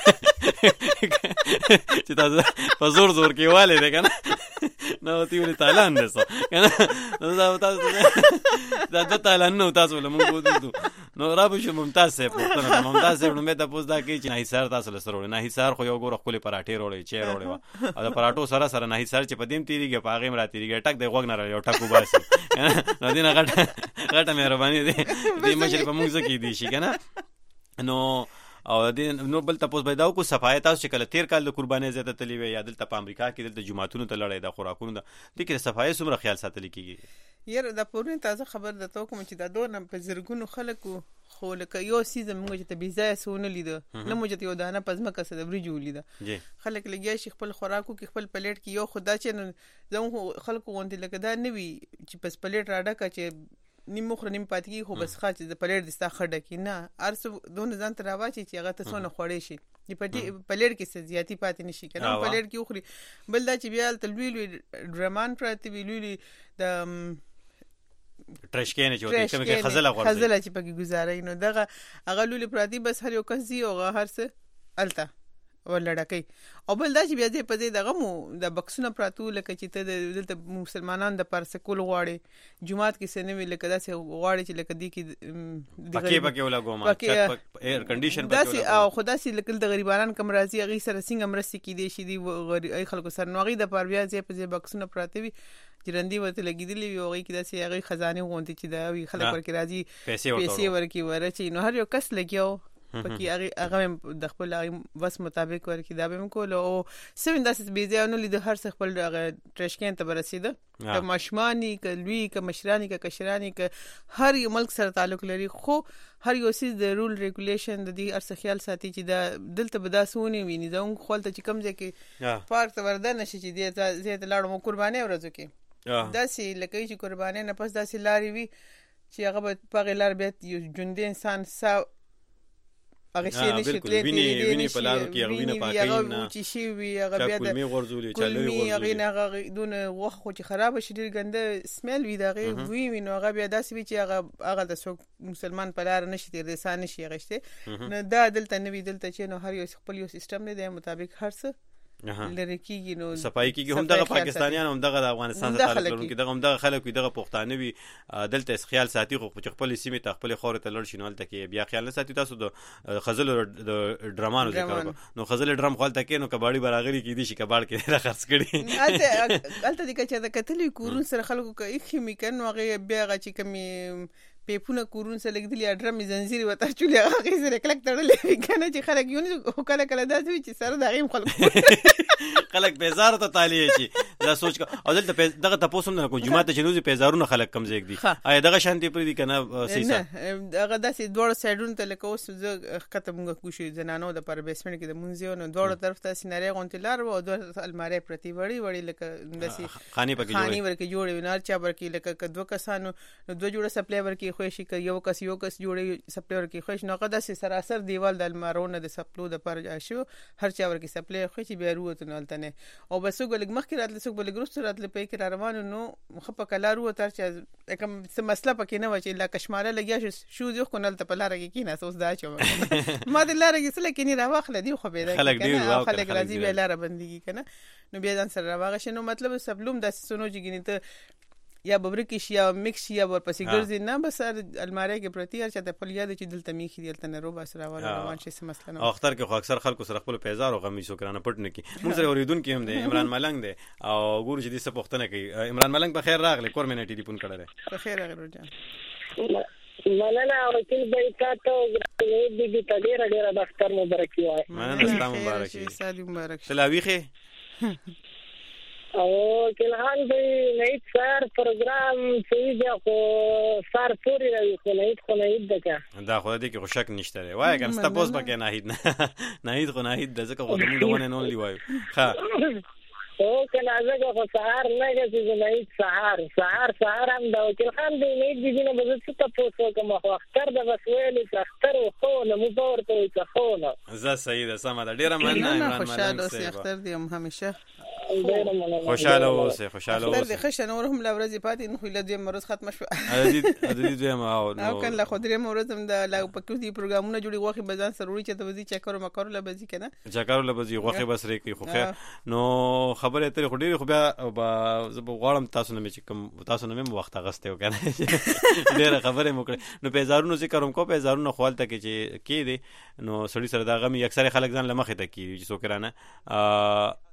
چې تاسو په زور کې والے دی کنه نو تی ولې تالان دی کنه نو تاسو دا تالان نو تاسو له مونږ ودو نو را به ممتاز صاحب پښتنه ممتاز صاحب نو مې ته پوښتنه دا کوي چې نه هیڅ تاسو له سره نه هیڅ خو یو ګور خپل پراټې روړې چې روړې او د پراټو سره نه هیڅ چې په دیم تیریږي په هغه مراتیږي ټک د غوګ نه یو ټکو باسي نو دینه غټه مهرباني دي دې مشر په موږ کې دي شي کنه نو او دې نو بل تاسو به داو کو صفای تاسو چې کله تیر کال د قرباني زیاته تلی وی یا دلته په امریکا کې دلته جمعهتونو ته لړۍ د خوراکونو د کې صفای سمره خیال ساتل کیږي یاره دا پرون تازه خبر درته وکړم چې دا دونه په زرګونو خلکو خو لکه یو څیز موږ چې ته بې ځایه څه ونه لیده نه موږ چې یو دانه په ځمکه څه د وریجو ولیده خلک لګیا شي خپل خوراکو کې خپل پلیټ کې یو خو دا چې زموږ خلکو غوندې لکه دا نه وي چې پس پلیټ راډکه چې نیم مخره نیم پاتې کېږي خو بس ښه چې د پلیټ دې ستا ښه ډکي نه هر څه دونه ځان ته راواچي چې هغه ته څونه خوړی شي د پلیټ کې څه زیاتي پاتې نه شي که نه پلیټ کې وخوري بل دا چې بیا هلته لوی لوی ډرمان پراته وي لوی لوی د ټرشکینه چې وته کومه کې خزله غوړي خزله چې پکې گزارای نو دغه هغه لولي پراتی بس هر یو کس دی او هر څه الته ولړکې او بل دا چې بیا دې په دې دغه مو د بکسونه پراتو لکه چې ته دلته مسلمانان د پر سکول غواړي جمعات کې سنوي لکه دا چې غواړي چې لکه دې کې پکې ولګوما چت ایر کنډیشن پکې او خدا سي لکه د غریبانو کم راځي هغه سره څنګه مرستي کې دي شي دي خلکو سره نوغي د پر بیا دې په دې بکسونه پراته وي جرندي ورته لګیدلی وي هغه کې داسې هغه خزانه غونډي چې دا وي خلک ورکې راځي پیسې ورکې ورچې نو هر یو کس لګیو پکې هغه د خپل بس مطابق ورکې دا به مکول او سوین داسې بيځه نو لید هر څه خپل ټرشکین ته برسیده که مشمانی که لوی که مشرانی که کشرانی که هر یو ملک سره تعلق لري خو هر یو سیز د رول ریګولیشن د دې ارڅ خیال ساتي چې دا دلته به دا سونی ویني زموږ خپل ته چې کم ځای کې پارک ته ورده نشي چې دې زیات لاړو قرباني ورځو کې داسې لکه چې قرباني نه پس داسې لارې وي چې هغه به په غلار بیا یو ژوندی انسان هغه شي نشي تللی ویني په لارو کې هغه وینه پاکي نه چې شي وي هغه بیا د می غرزولي چالوي غرزولي هغه نه هغه دونه وخت خو چې خراب شي ډیر ګنده سمیل وي دا غي وي نو هغه بیا داسې وي چې هغه د څوک مسلمان په لار نشي تیر دي سان نشي غشته نو دا دلته نوی دلته چې نو هر یو خپل یو سیستم نه دی مطابق هر څه لری کیږي نو صفای کیږي هم دغه پاکستانیان هم دغه د افغانستان سره تعلق لرونکي دغه هم دغه خلک وي دغه پښتانه وي دلته خیال ساتي خو خپل سیمه ته خپل خور ته لړ شینول ته بیا خیال نه ساتي تاسو د خزل د ډرامانو ذکر نو خزل ډرام خپل ته کې نو کباړي براغلي کې دي شي کباړ کې را خرڅ کړي الته دغه چې د کتلې کورون سره خلکو کې خیمیکن هغه بیا چې کمی پیپونه کورون سره لګدلی اډرم زنجیر وته چولې هغه سره کلک تړلې کنه چې خلک یو نه کله کله داسې چې سره دغه خلک خلک بیزار ته تالی شي دا سوچ او دلته دغه تاسو نه کوم جمعه ته جنوزي بیزارونه خلک کم زیګ دي آیا دغه شانتي پر دي کنه سیسه هغه داسې دوړ سایډون ته لکه اوس زه ختم کوشي زنانو د پر بیسمنټ کې د مونځیو نو دوړ طرف ته سیناري غونټلار او د الماری پرتی وړي لکه داسې خاني پکې ورکه جوړي ونار چا ورکه لکه دوه کسانو نو دوه جوړه سپلای ورکه خوشي ک یو کس جوړي سپلای ورکه خوش نو قدا سي سراسر دیوال د المارونه د سپلو د پر شو هر چا ورکه سپلای خوشي بیا وروته نلتنه او بس وګلګ مخکې راتل څوک بل ګروست راتل په کې روانو نو خپ کلارو تر چې کوم څه مسله پکې نه و چې لا کشماله لګیا شو زه خو نل ته په لار کې کینه اوس دا چې ما د لار کې سره کې نه راوخله دی خو به دا خلک راځي به لار بندګي کنه نو بیا ځان سره راوغه شنو مطلب سبلوم د سونو جګینه ته یا ببرکیش یا مکس یا ورپسې ګرځي نه بس الماری کې پرتی هر چاته په یاد چې دلته میخي دلته نه رو بس روان شي څه مسله نه اختر کې خو اکثر خلکو سره خپل پیزار او غمیسو کرانه پټ نه کی موږ سره اوریدونکو هم دي عمران ملنګ دي او ګور چې دې څه پوښتنه کوي عمران ملنګ په خیر راغلی کورمنټي دی پون کړه په خیر راغلی جان مننه وکیل بای تاسو دې دې ته ډیر د اختر مبارک وای مننه ستاسو مبارک شي سالم مبارک سلاویخه او کلهان به نه سر پروګرام چې خو سر پوری راوي خو نه دکا دا خو دې کې شک نشته دی وای کنه تاسو پکې نه هید خو نه هید دغه خو موږ ونه نه لی وای ها او کله هغه خو سهار نه کې سهار هم دا کلهان به نه دې نه به څه تاسو کوم اختر د وسویل اختر خو نه مو ورته خو نه زه صحیح ده سم ده ډیر مننه عمران خوشاله اوسې اختر دې هم همیشه خوشاله اوسه اختر دې خشه نور هم لورځي پاتې نو خو لدې مرز ختم شو دې دې ما او کله خو دې مرز هم د لا پکې دي پروګرامونه جوړي وخت بزان سروري چې ته وځي چکر مکر لبزي کنه چکر لبزي وخت بس رې کوي خو خیر نو خبره ترې خو ډېر خو بیا زه غواړم تاسو نه چې کوم تاسو نه مې وخت غسته وکنه ډېر خبره مو کړې نو پیزارونو ذکر هم کو پیزارونو خپل ته کې دي نو سړی سره دا غمي اکثر خلک ځان لمخه ته کوي چې څوک رانه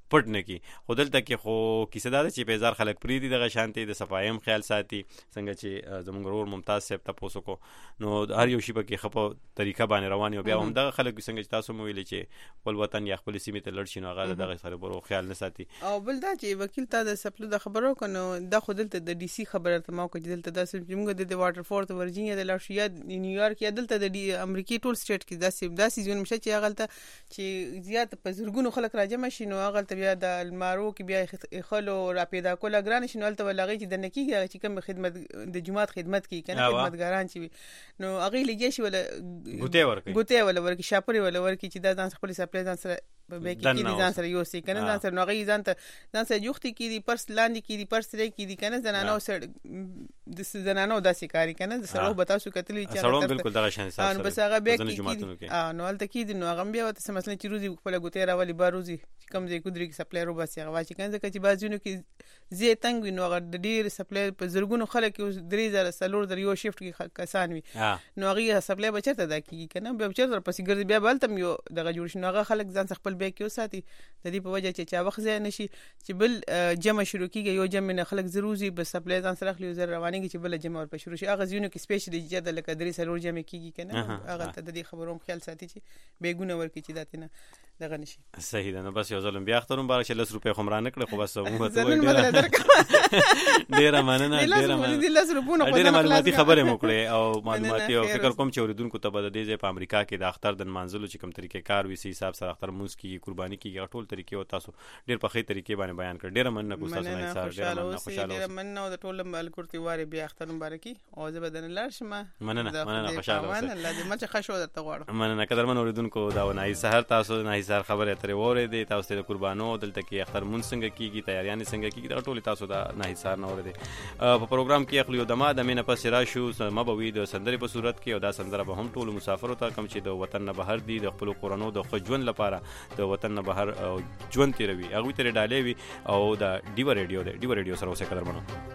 پټ نه کی. خو دلته کې خو کیسه دا ده چې بیزار خلک پریدي دغه شانتي د صفایي هم خیال ساتي څنګه چې زموږ ورور ممتاز صاحب تاسو کو نو هر یو شی په کې خپه طریقه باندې روان یو بیا هم دغه خلک څنګه چې تاسو مو ویل چې خپل وطن یا خپل سیمه ته لړ شي نو هغه دغه سره برو خیال نه ساتي. او بل دا چې وکیل تا د سپلو د خبرو کنو دا خو دلته د ډي سي خبره ته ما کو چې دلته داسې موږ د واټر فورت ورجینیا د لاشیا نیویارک یا دلته د امریکای ټول سټیټ کې داسې ځون مشه چې هغه ته چې زیات په زورګونو خلک راځي شي نو هغه ته بیا د المارو کې بیا خلو را پیدا کول ګران شي نو ته ولغی چې د نکیږي چې کوم خدمت د جماعت خدمت کوي کنه خدمتګاران چې نو هغه لګي شي ولا ګوته ولا ورکی شاپري ولا ورکی چې دا ځان خپل سپلای ځان سره به کې ځان سره یو سي کنه ځان سره نو هغه ځان سره جوختي کې دي پرس لاندې کې دي پرس لري کې دي کنه زنانو سره د زنانو داسې کاری کنه د سره به تاسو کتلی چې سره بالکل دغه شان سره نو بس هغه به کې نو الته کې دي نو هغه بیا وته مثلا چې روزي خپل ګوته راولي باروزي کوم ځای کو درې کې سپلای رو بس هغه واچي کنه چې بازونو کې زی تنگ وي نو هغه د ډیر سپلای په زرګونو خلک 3000 سلور در یو شیفت کې کسان وي نو هغه سپلای بچته دا کې کنه به بچته پسې ګرځي بیا بلتم یو دغه جوړ شي نو هغه خلک ځان خپل به کې وساتي د دې په وجه چې چا وخت ځای نشي چې بل جمع شروع کیږي یو جمع نه خلک ضروري بس سپلای ځان سره خلی زر روانيږي چې بل جمع ور په شروع شي هغه ځینو کې سپیشلی جده لکه درې سلور جمع کیږي کنه هغه ته د دې خبروم خیال ساتي چې بیګونه ورکی چې داتنه دغه نشي. صحیح ده. نو بس یو ظلم بیا اخترون بار چې 10 روپے خمران کړه خو بس مو ته ډیره مننه ډیره معلوماتي خبره مو کړې او معلوماتي او فکر کوم چې اوریدونکو ته به د دې په امریکا کې د اختر د منځلو چې کوم طریقې کار وي سي حساب سره اختر موږ کی قرباني کیږي ټول طریقې او تاسو ډیر په خې طریقې باندې بیان کړ. ډیره مننه کوم تاسو نه سره ډیره مننه او د ټول ملګرتي واره بیا اختر مبارکي او زه بدن لار شمه. مننه خوشاله اوسه. الله دې مچ خښو درته غواړم. مننه قدرمن اوریدونکو دا ونای سحر تاسو نه سحر خبره ترې وره تاسو ته قربانو دلته کې اختر مون څنګه کیږي تیاریان څنګه کیږي دا ټول تاسو دا نه حصار نه وره په پروګرام کې خپل دما د مینه پس راشو مبوي د سندري په صورت کې او دا سندره به هم ټول مسافرو ته کم چې د وطن نه بهر دي د خپل قرانو د خجون لپاره د وطن نه بهر ژوند تیروي هغه تیرې ډالې وي او د ډیو ریډیو سره اوسه قدرمنو.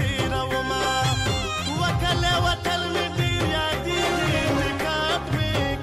وکله وطن می ډیر یادې دې کاټ می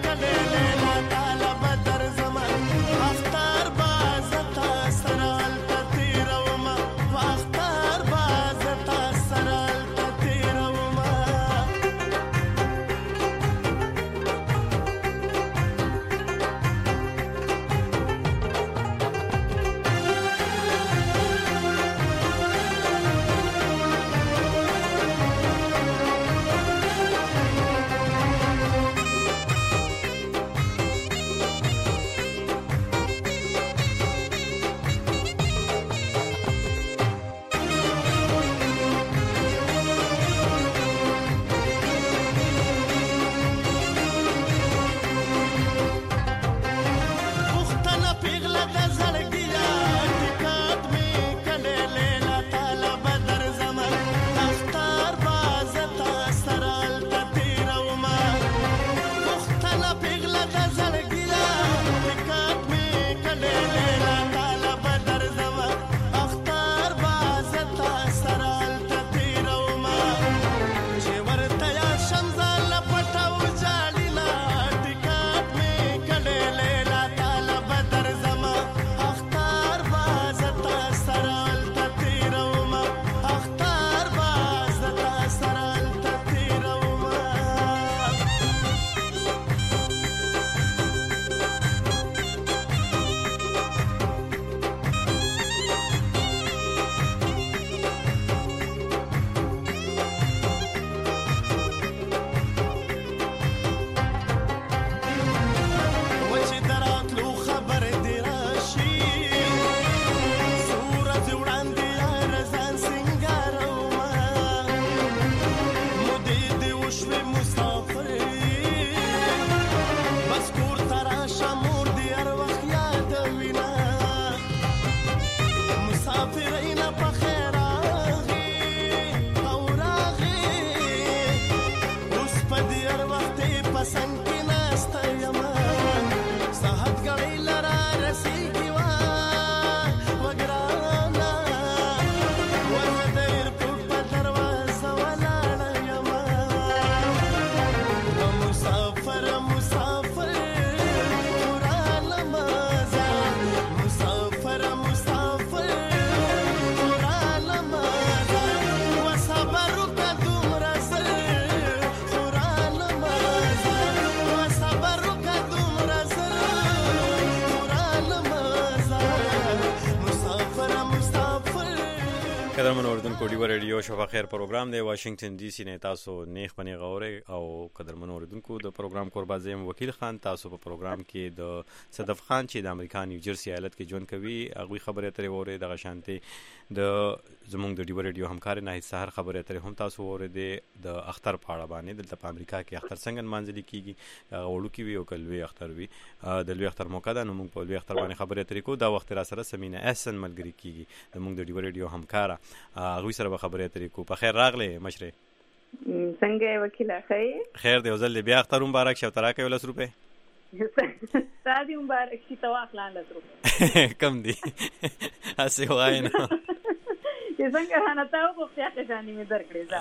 قدرمن اوردونکو ډیو ریډیو شو خیر پروګرام دی واشنگټن ډي سي نه تاسو نیخ پنی غوره او قدرمن اوردونکو د پروګرام قربازم وکیل خان تاسو په پروګرام کې د صدف خان چې د امریکا نیو جرسي ایالت کې ژوند کوي هغه خبره اترې وره د غشانتي د زمونږ د ډیو ریډیو همکار نه سحر خبره اترې هم تاسو وره د اختر پاړه باندې د امریکا کې اختر څنګه منځلي کیږي وړو کې وی او کلوي اختر وی د لوی اختر موقع ده نو موږ په لوی اختر باندې خبره اترې کو دا وخت را سره سمینه احسن ملګری کیږي د موږ د ډیو ریډیو همکار غوي سره خبرې اترې کو په خیر راغله مشره څنګه وکیل خیر دی وزل بیا اختر مبارک شو تراکه ول 100 روپے سادي مبارک شي تواخلان 100 روپے کم دی اسه وای نه څنګه انا تاسو په خیاطه ځانې مې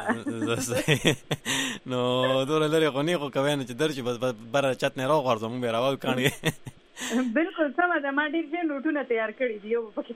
درکړې نو دور لري خو نه خو کوي نه چې درچ بس بره چت نه راو غرزم مې راو کانې بالکل سم ده ما ډیر ځین روټونه تیار کړی دی یو پکې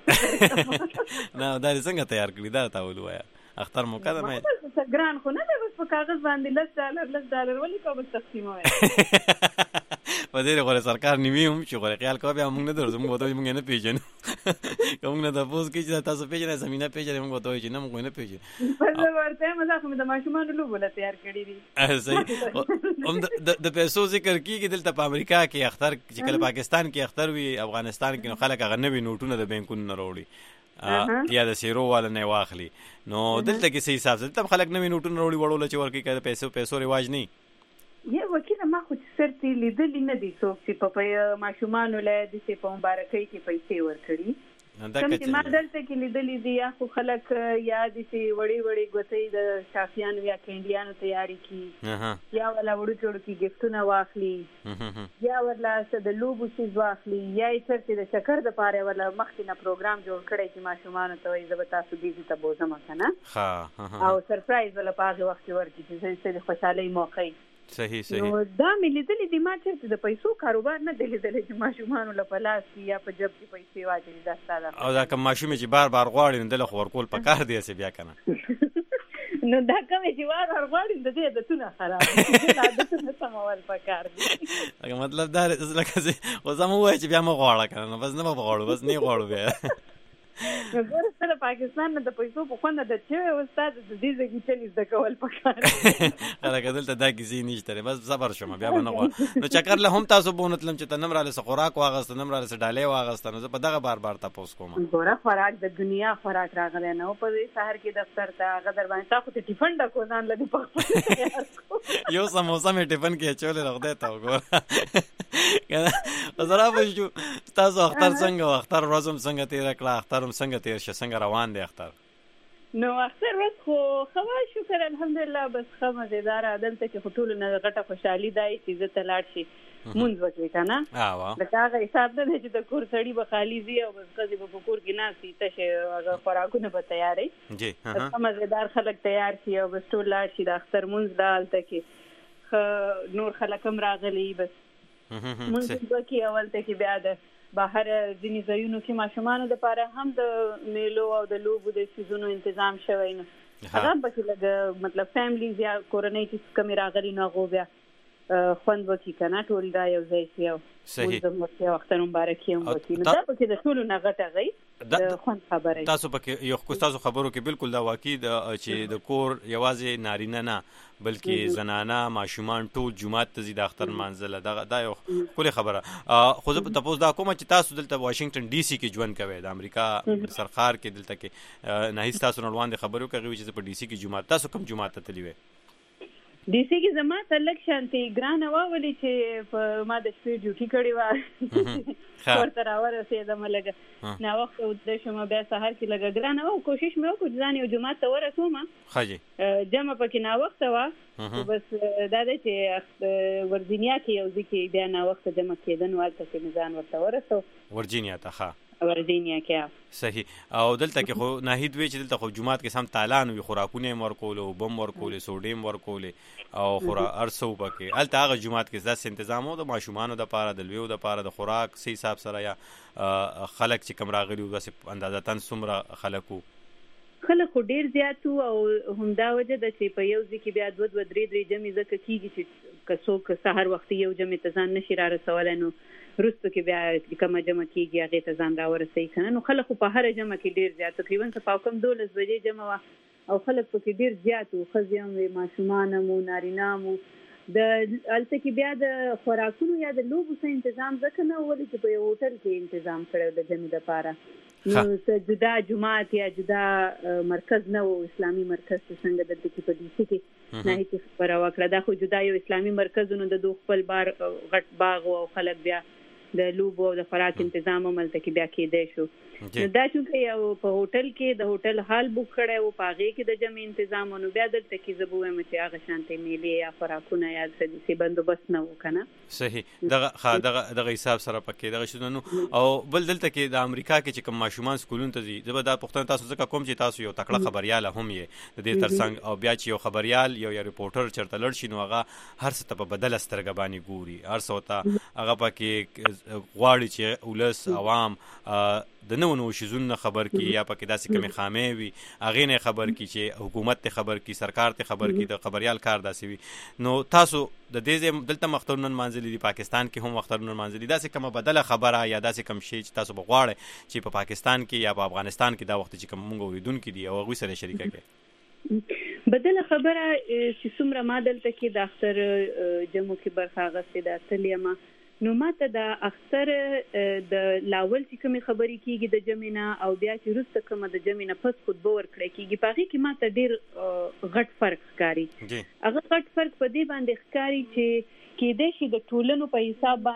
تاله نه دا څنګه تیار کړی دا تا ولوایا اختر موقع ده مې ګران خو نه ده بس په کاغذ باندې $10 ولې کو بس تقسیم وای په دې غوړه سرکار نیوي هم چې غوړه خیال کوي موږ نه درځو موږ ته موږ نه پیژنو کوم نه تاسو کې چې تاسو پیژنې زمينه پیژنې موږ ته چې نه موږ نه پیژنې په ورته مزه کوم د ماشومان لوبه تیار کړی دي صحیح هم د پیسو ذکر کیږي دلته په امریکا کې اختر چې کله پاکستان کې اختر وي افغانستان کې خلک هغه نوي نوټونه د بانکونو نه وروړي یا د سیرو والا نه واخلي نو دلته کې صحیح حساب دلته خلک نوي نوټونه وروړي وړول چې ورکی کړي پیسو رواج نه یا وکیل ما خو سرتي لیدل نه دي څوک چې په ماشومان ولې د سي په مبارکۍ کې پیسې ورکړي کوم چې ما دلته کې لیدلې دي یا خو خلک یا د سي وړي غوتې د شافیان یا کینډیانو تیاری کی یا ولا وړو جوړ کی گیفتونه واخلي یا ولا څه د لوبو شیز واخلي یا سرتي د شکر د پاره ولا مخکینه پروګرام جوړ کړي چې ماشومان ته وي زبتا سودی ته بوزم کنه او سرپرایز ولا پاغه وخت ورکی چې د خوشحالي موقع صحیح نو دا ملي دي ما چې د پیسو کاروبار نه دي چې ماشومان له پلاس یا په جب کې پیسې واچي دا ستاره او دا کوم ماشوم چې بار غواړي نو د خور کول پکار دی چې بیا کنه نو دا کوم چې بار غواړي د دې د تونه خراب دا د تونه سمول پکار دی هغه مطلب دا لکه چې وزمو وای چې بیا ما غواړم کنه بس نه غواړم بس نه غواړم بیا وګوره سره پاکستان نه د پیسو په خوند د چې استاد د دې ځګی چلی د کول پکار هغه دلته دا کیسې نشته بس صبر شوم بیا نه نو چکر له هم تاسو بونتلم چې تنم را له خوراک واغست نم را له ډالې واغست نو په دغه بار تاسو کوم وګوره خوراک د دنیا خوراک راغلی نه په دې شهر کې دفتر ته هغه در باندې تاسو ته ټیفن ډکو ځان لدی په یو سموسه مې ټیفن کې چولې راغده تا وګوره کنه زرا بجو تاسو اختر څنګه اختر ورځم څنګه تیر کړه اختر څنګه تیر شه څنګه روان دی اختر نو اختر ورځ خو خوا شکر الحمدلله بس خو مزیدار عدالت کې خطول نه غټه خوشحالي دی چې زه تلاړ شي مونږ وکړي کنه دا هغه حساب نه چې د کور سړی به خالی زی او بس قضې په کور کې ناسي ته هغه خوراکونه به تیارې جی ها مزیدار خلک تیار شي او بس ټول لاړ شي د اختر مونږ دالته کې نور خلک هم راغلي بس مونږ وکړي اولته کې بیا د بهر ځینې ځایونو کې ماشومانو دپاره هم د میلو او د لوبو د څیزونو تنظیم شوی نو هغه پکې لږ مطلب فیملیز یا کورنۍ چې کمې راغلي نو هغو بیا خوند وکړي که نه ټول دا یو ځای شي او صحیح اختر مبارکي هم وکړي نو دا پکې د ټولو نه غټه غي د خوند خبره تاسو پکې یو تاسو خبرو کې بالکل دا واقعي چې د کور یوازې نارینه نه بلکې زنانه ماشومان ټول جمعات ته زی د اختر منځله دا یو کله خبره خو زه تاسو دا کوم چې تاسو دلته واشنگټن ډي سي کې ژوند کوي د امریکا سرخار کې دلته کې نه هیڅ تاسو روان دي خبرو کوي چې په ډي سي کې جمعات تاسو کوم جمعات ته تللی وي ډي سي کې زما تلک شانتي ګران واولي چې په ما د شپې ډیوټي کړې و ورته راورسېدم لږه نو وخت د شمه بیا سهار کې لږه ګران و کوشش مې وکړ ځان یو جمعه ته ورسوم خاجي جمع پکې نا وخت و بس دا د چې ورجینیا کې یو ځکه بیا نا وخت جمع کېدن والته کې ځان ورته ورسو ورجینیا ته ښه ورجینیا کې صحیح او دلته کې خو ناهید وی چې دلته خو جمعات کې سم تالان وي خوراکونه ورکول او بم ورکول سوډیم ورکول او خورا ارسو پکې الته هغه جمعات کې ځس تنظیمو د ماشومانو د پاره د لویو د پاره د خوراک سي حساب سره یا خلک چې کم راغلي واسه اندازه تن سمره خلکو خلک خو ډیر زیات او همدا وجه ده چې په یو ځکه بیا 2-3 جمع ځکه کیږي چې کڅوک سحر وخت یو جمع ته ځان نشي را رسولای نو رستو کې بیا کومه جمع کیږي هغه ته ځان را ورسي کنه نو خلک په هر جمع کې ډیر زیات تقریبا په کم 12 بجې جمع وا او خلک په ډیر زیات او خزيام وي ماشومان مو نارینه مو د الته کې بیا د خوراکونو یا د لوبو څخه تنظیم ځکه نه ولې چې په هوټل کې تنظیم کړو د جمع لپاره نو جدا جماعت یا جدا مرکز نه و اسلامي مرکز څنګه د دې په دې کې نه هیڅ خبره وکړه دا خو جدا یو اسلامي مرکزونو د دوه خپل بار غټ باغ او خلک بیا د لوبو او د خوراک تنظیم عملته کې بیا کېدای شو دا چې یو په هوټل کې د هوټل حال بوک کړي او پاغه کې د جمع تنظیم نو بیا دلته کې زبوه مې چې هغه شانتي میلي یا خوراکونه یا څه بندوبست نه وکنه صحیح دغه حساب سره پکې دغه شنو او بل دلته کې د امریکا کې چې کوم ماشومان سکولونو ته ځي زبر پښتون تاسو ځکه کوم چې تاسو یو تکړه خبريال هم یې د دې ترڅنګ او بیا چې یو خبريال یو ریپورټر چرته لړ شي نو هغه هر څه په بدل سترګ باندې ګوري هر څه ته هغه پکې غواړي چې ولس عوام د نو شیزونه خبر کی یا پکې داسې کمی خامې وي اغه نه خبر کی چې حکومت ته خبر کی سرکار ته خبر کی د خبريال کار داسې وي نو تاسو د دې دلته مختورن منځلي دی پاکستان کې هم مختورن منځلي داسې کومه بدله خبره یا داسې کوم شی چې تاسو بغواړئ چې په پاکستان کې یا په افغانستان کې دا وخت چې کوم موږ اوریدونکو دي او هغه سره شریکه کړي بدله خبره چې څومره ما دلته کې د اختر جمع کې برخه غسه د تلیما نو ماته د اختر د لاول چې کومه خبرې کیږي د جمعنا او بیا چې رسته کومه د جمعنا پس خطبه ورکړي کیږي پاره کې ماته ډیر غټ فرق ښکاري هغه غټ فرق په دې باندې ښکاري چې کې د شي د ټولنو په حساب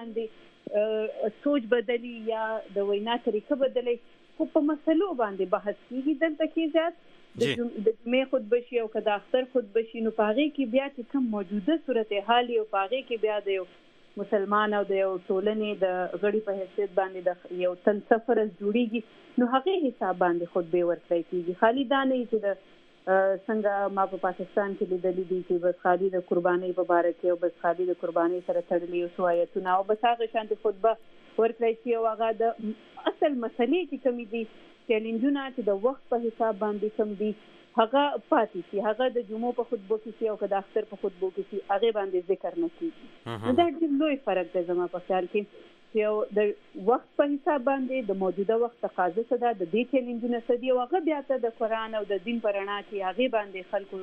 باندې سوچ بدلی یا د وینا طریقه بدلی خو په مسلو باندې بحث کیږي دلته کې زیات د جمعې خطبه شي او کدا اختر خطبه شي نو پاره کې بیا چې کوم موجوده صورتحال او پاره کې بیا د مسلمان او د یو ټولنې د غړي په حیثیت باندې د یو تن سفر جوړیږي نو هغه حساب باندې خطبه ورکړي کیږي خالی دا نه چې د څنګه ما په پاکستان کې لیدلې دي چې بس خالی د قرباني په اړه کې او بس خالی د قرباني سره تړلې او سوایتونه او بس هغه شانتي خطبه ورکړي چې هغه د اصل مسلې چې کومې دي چیلنجونه چې د وخت په حساب باندې کوم دي هغه پاتې شي هغه د جمعو په خطبو کې او که د اختر په خطبو کې هغه باندې ذکر نه کیږي نو دا ډېر لوی فرق دی زما په خیال کې چې د وخت په حساب باندې د موجوده وخت تقاضا څه ده د دې چیلنجونه څه دي او هغه بیا ته د قرآن او د دین په رڼا کې هغه باندې خلکو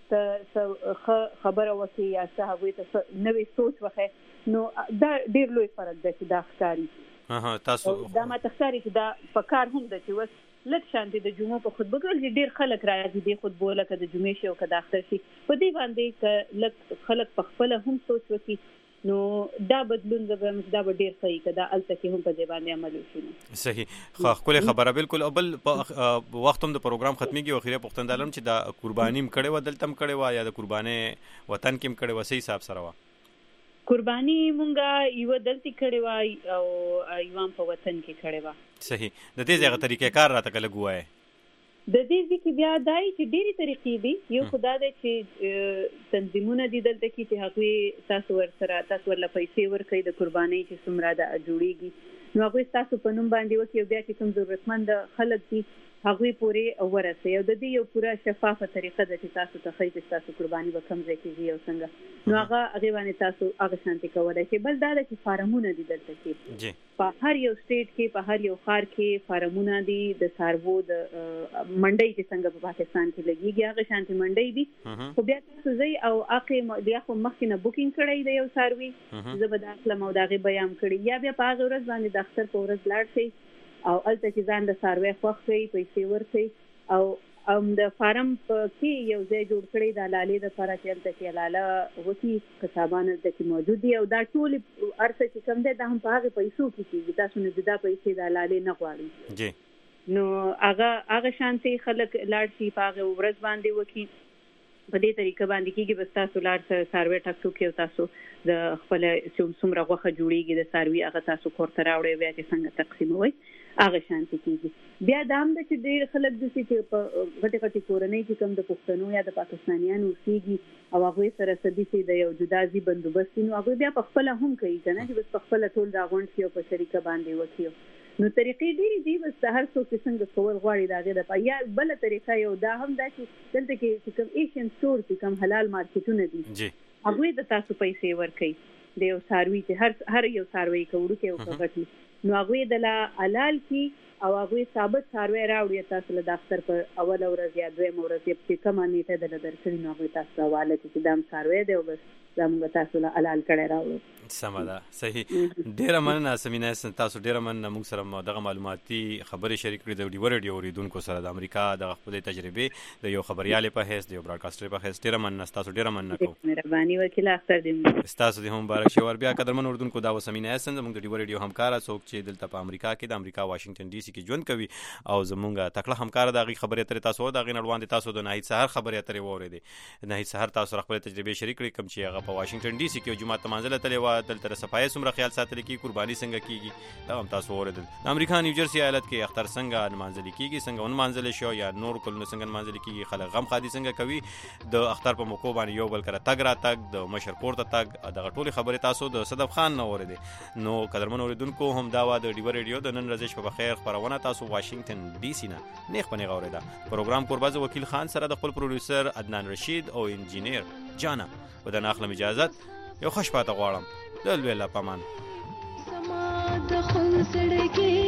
ته خبره وکړي یا څه هغه ته نوې سوچ وکړي نو دا ډېر لوی فرق دی چې دا ښکاري تاسو دا ما تخساري چې دا په کار هم د چې وس لکه شانتي د جمعو په خطبه کې ډېر خلک راځي د خطبو لکه د جمعې شي او کدا اختر شي په دې باندې ک لک خلک په خپل هم سوچ وکړي نو دا بدلون دا به ډېر صحیح کدا الته کې هم په دې باندې عمل وشي صحیح خو خپل خبره بالکل او بل وخت هم د پروګرام ختميږي او اخیری پښتون دالم چې دا قربانیم کړي و دلتم کړي و یا د قرباني وطن کې کړي و صحیح حساب سره و قرباني مونږه یو دلته کړي و او ایوان په وطن کې کړي و صحیح د دې ځای طریقې کار راته کله ګوای د دې ځکه بیا دای چې ډېری طریقې دي یو خدای دې چې تنظیمونه دي دلته کې چې هغه تاسو ورسره تاسو ورله پیسې ورکړي د قرباني چې څومره د جوړیږي نو هغه تاسو په نوم باندې وکي بیا چې کوم ضرورتمند خلک دي هغه پوری ورسې او د دې یو پوره شفافه طریقه ده چې تاسو ته خیر تاسو قرباني به کم ځای کې او څنګه نو هغه باندې تاسو هغه شانتي کولای شي بل دا چې فارمونه دي دلته کې په هر یو سټیټ کې په هر یو ښار کې فارمونه دي د سارو د منډي چې څنګه په پاکستان کې لګيږي هغه شانتي منډي دي خو بیا تاسو ځي او اقه بیا خو مخکې بوکینګ کړی دی یو ساروي زبر داخله مو داغه بیان کړی یا بیا په هغه ورځ باندې د اختر په ورځ لاړ شي او الته چې ځان د ساروي خوښي پیسې ورکړي او د فارم کې یو ځای جوړ کړی د لالې د لپاره چې الته کې لاله وتی کتابانه د کې موجود دي او دا ټول ارڅ چې کوم ده د هم په هغه پیسو کې چې تاسو نه جدا پیسې د لالې نه غواړي جی نو هغه شانتي خلک لاړ شي په هغه ورځ باندې وکي په دې طریقه باندې کېږي بس تاسو لاړ ساروي ټاکو کې تاسو د خپل څومره غوخه جوړیږي د ساروي هغه تاسو کوړه راوړي بیا چې څنګه تقسیموي هغه شانتي کېږي بیا دا هم د چې ډېر خلک د چې په غټه غټه کورنۍ چې کوم د پښتنو یا د پاکستانیانو اوسېږي او هغه سره سدي چې د یو جدازي بندوبست نو هغه بیا په خپل هم کوي کنه چې بس په خپل ټول دا غونډ شي او په شریکه باندې وکړي نو طریقې ډېرې دي بس هر څوک څنګه کول غواړي دا غي د یا بل طریقه یو دا هم دا چې دلته کې کوم ایشین سٹور کې کوم حلال مارکیټونه دي جی هغه د تاسو پیسې ورکړي د یو ساروي چې هر یو ساروي کوړو کې او کوټي نو هغه د حلال کې او هغه ثابت ساروي راوړي تاسو له دفتر په اول ورځ یا دویم ورځ چې کوم نیټه د درکړي نو هغه تاسو حواله چې دام ساروي دی او بس زموږ تاسو له حلال کړه راوړو سمه ده صحیح ډیره مننه سمینا تاسو ډیره مننه موږ سره دغه معلوماتي خبرې شریک کړې د ډیور ریډیو اوریدونکو سره د امریکا د خپل تجربه د یو خبريال په حیث د یو براډکاسټر په حیث ډیره مننه تاسو ډیره مننه کوم مهرباني وکړه اختر دې تاسو دې هم مبارک شي ور بیا قدرمن اوریدونکو دا سمینا موږ د ډیور ریډیو همکارا څوک چې دلته په امریکا کې د امریکا واشنگټن ډي سي کې ژوند کوي او زمونږ تکړه همکار دغه خبرې تر تاسو دغه نړوان تاسو د نهایت سحر خبرې ترې وورېدې نهایت سحر تاسو خپل تجربه شریک کړئ کوم چې هغه په واشنگټن ډي سي کې جمعه تمانځله تلې و دلته صفایي څومره خیال ساتل کی قرباني څنګه کیږي دا هم تاسو اوریدل د امریکا نیوجرسي ایالت کې اختر څنګه منځل کیږي څنګه ون منځل شو یا نور کلونه څنګه منځل کیږي خلک غم خادي څنګه کوي د اختر په موقع باندې یو بل کړه تګ را تګ د مشر کور ته تګ دغه ټولي خبرې تاسو د صدف خان نو اوریدل نو قدرمن اوریدونکو هم دا و د ډیور ریډیو د نن ورځې په خیر خبرونه تاسو واشنگټن ډي سي نه نیخ پنه غوړیدا پروګرام قرباز وکیل خان سره د خپل پروډوسر عدنان رشید او انجینیر جانا ودان اخلم اجازت یو خوش پاته غواړم دل ویلا پامان سما د خون سړکی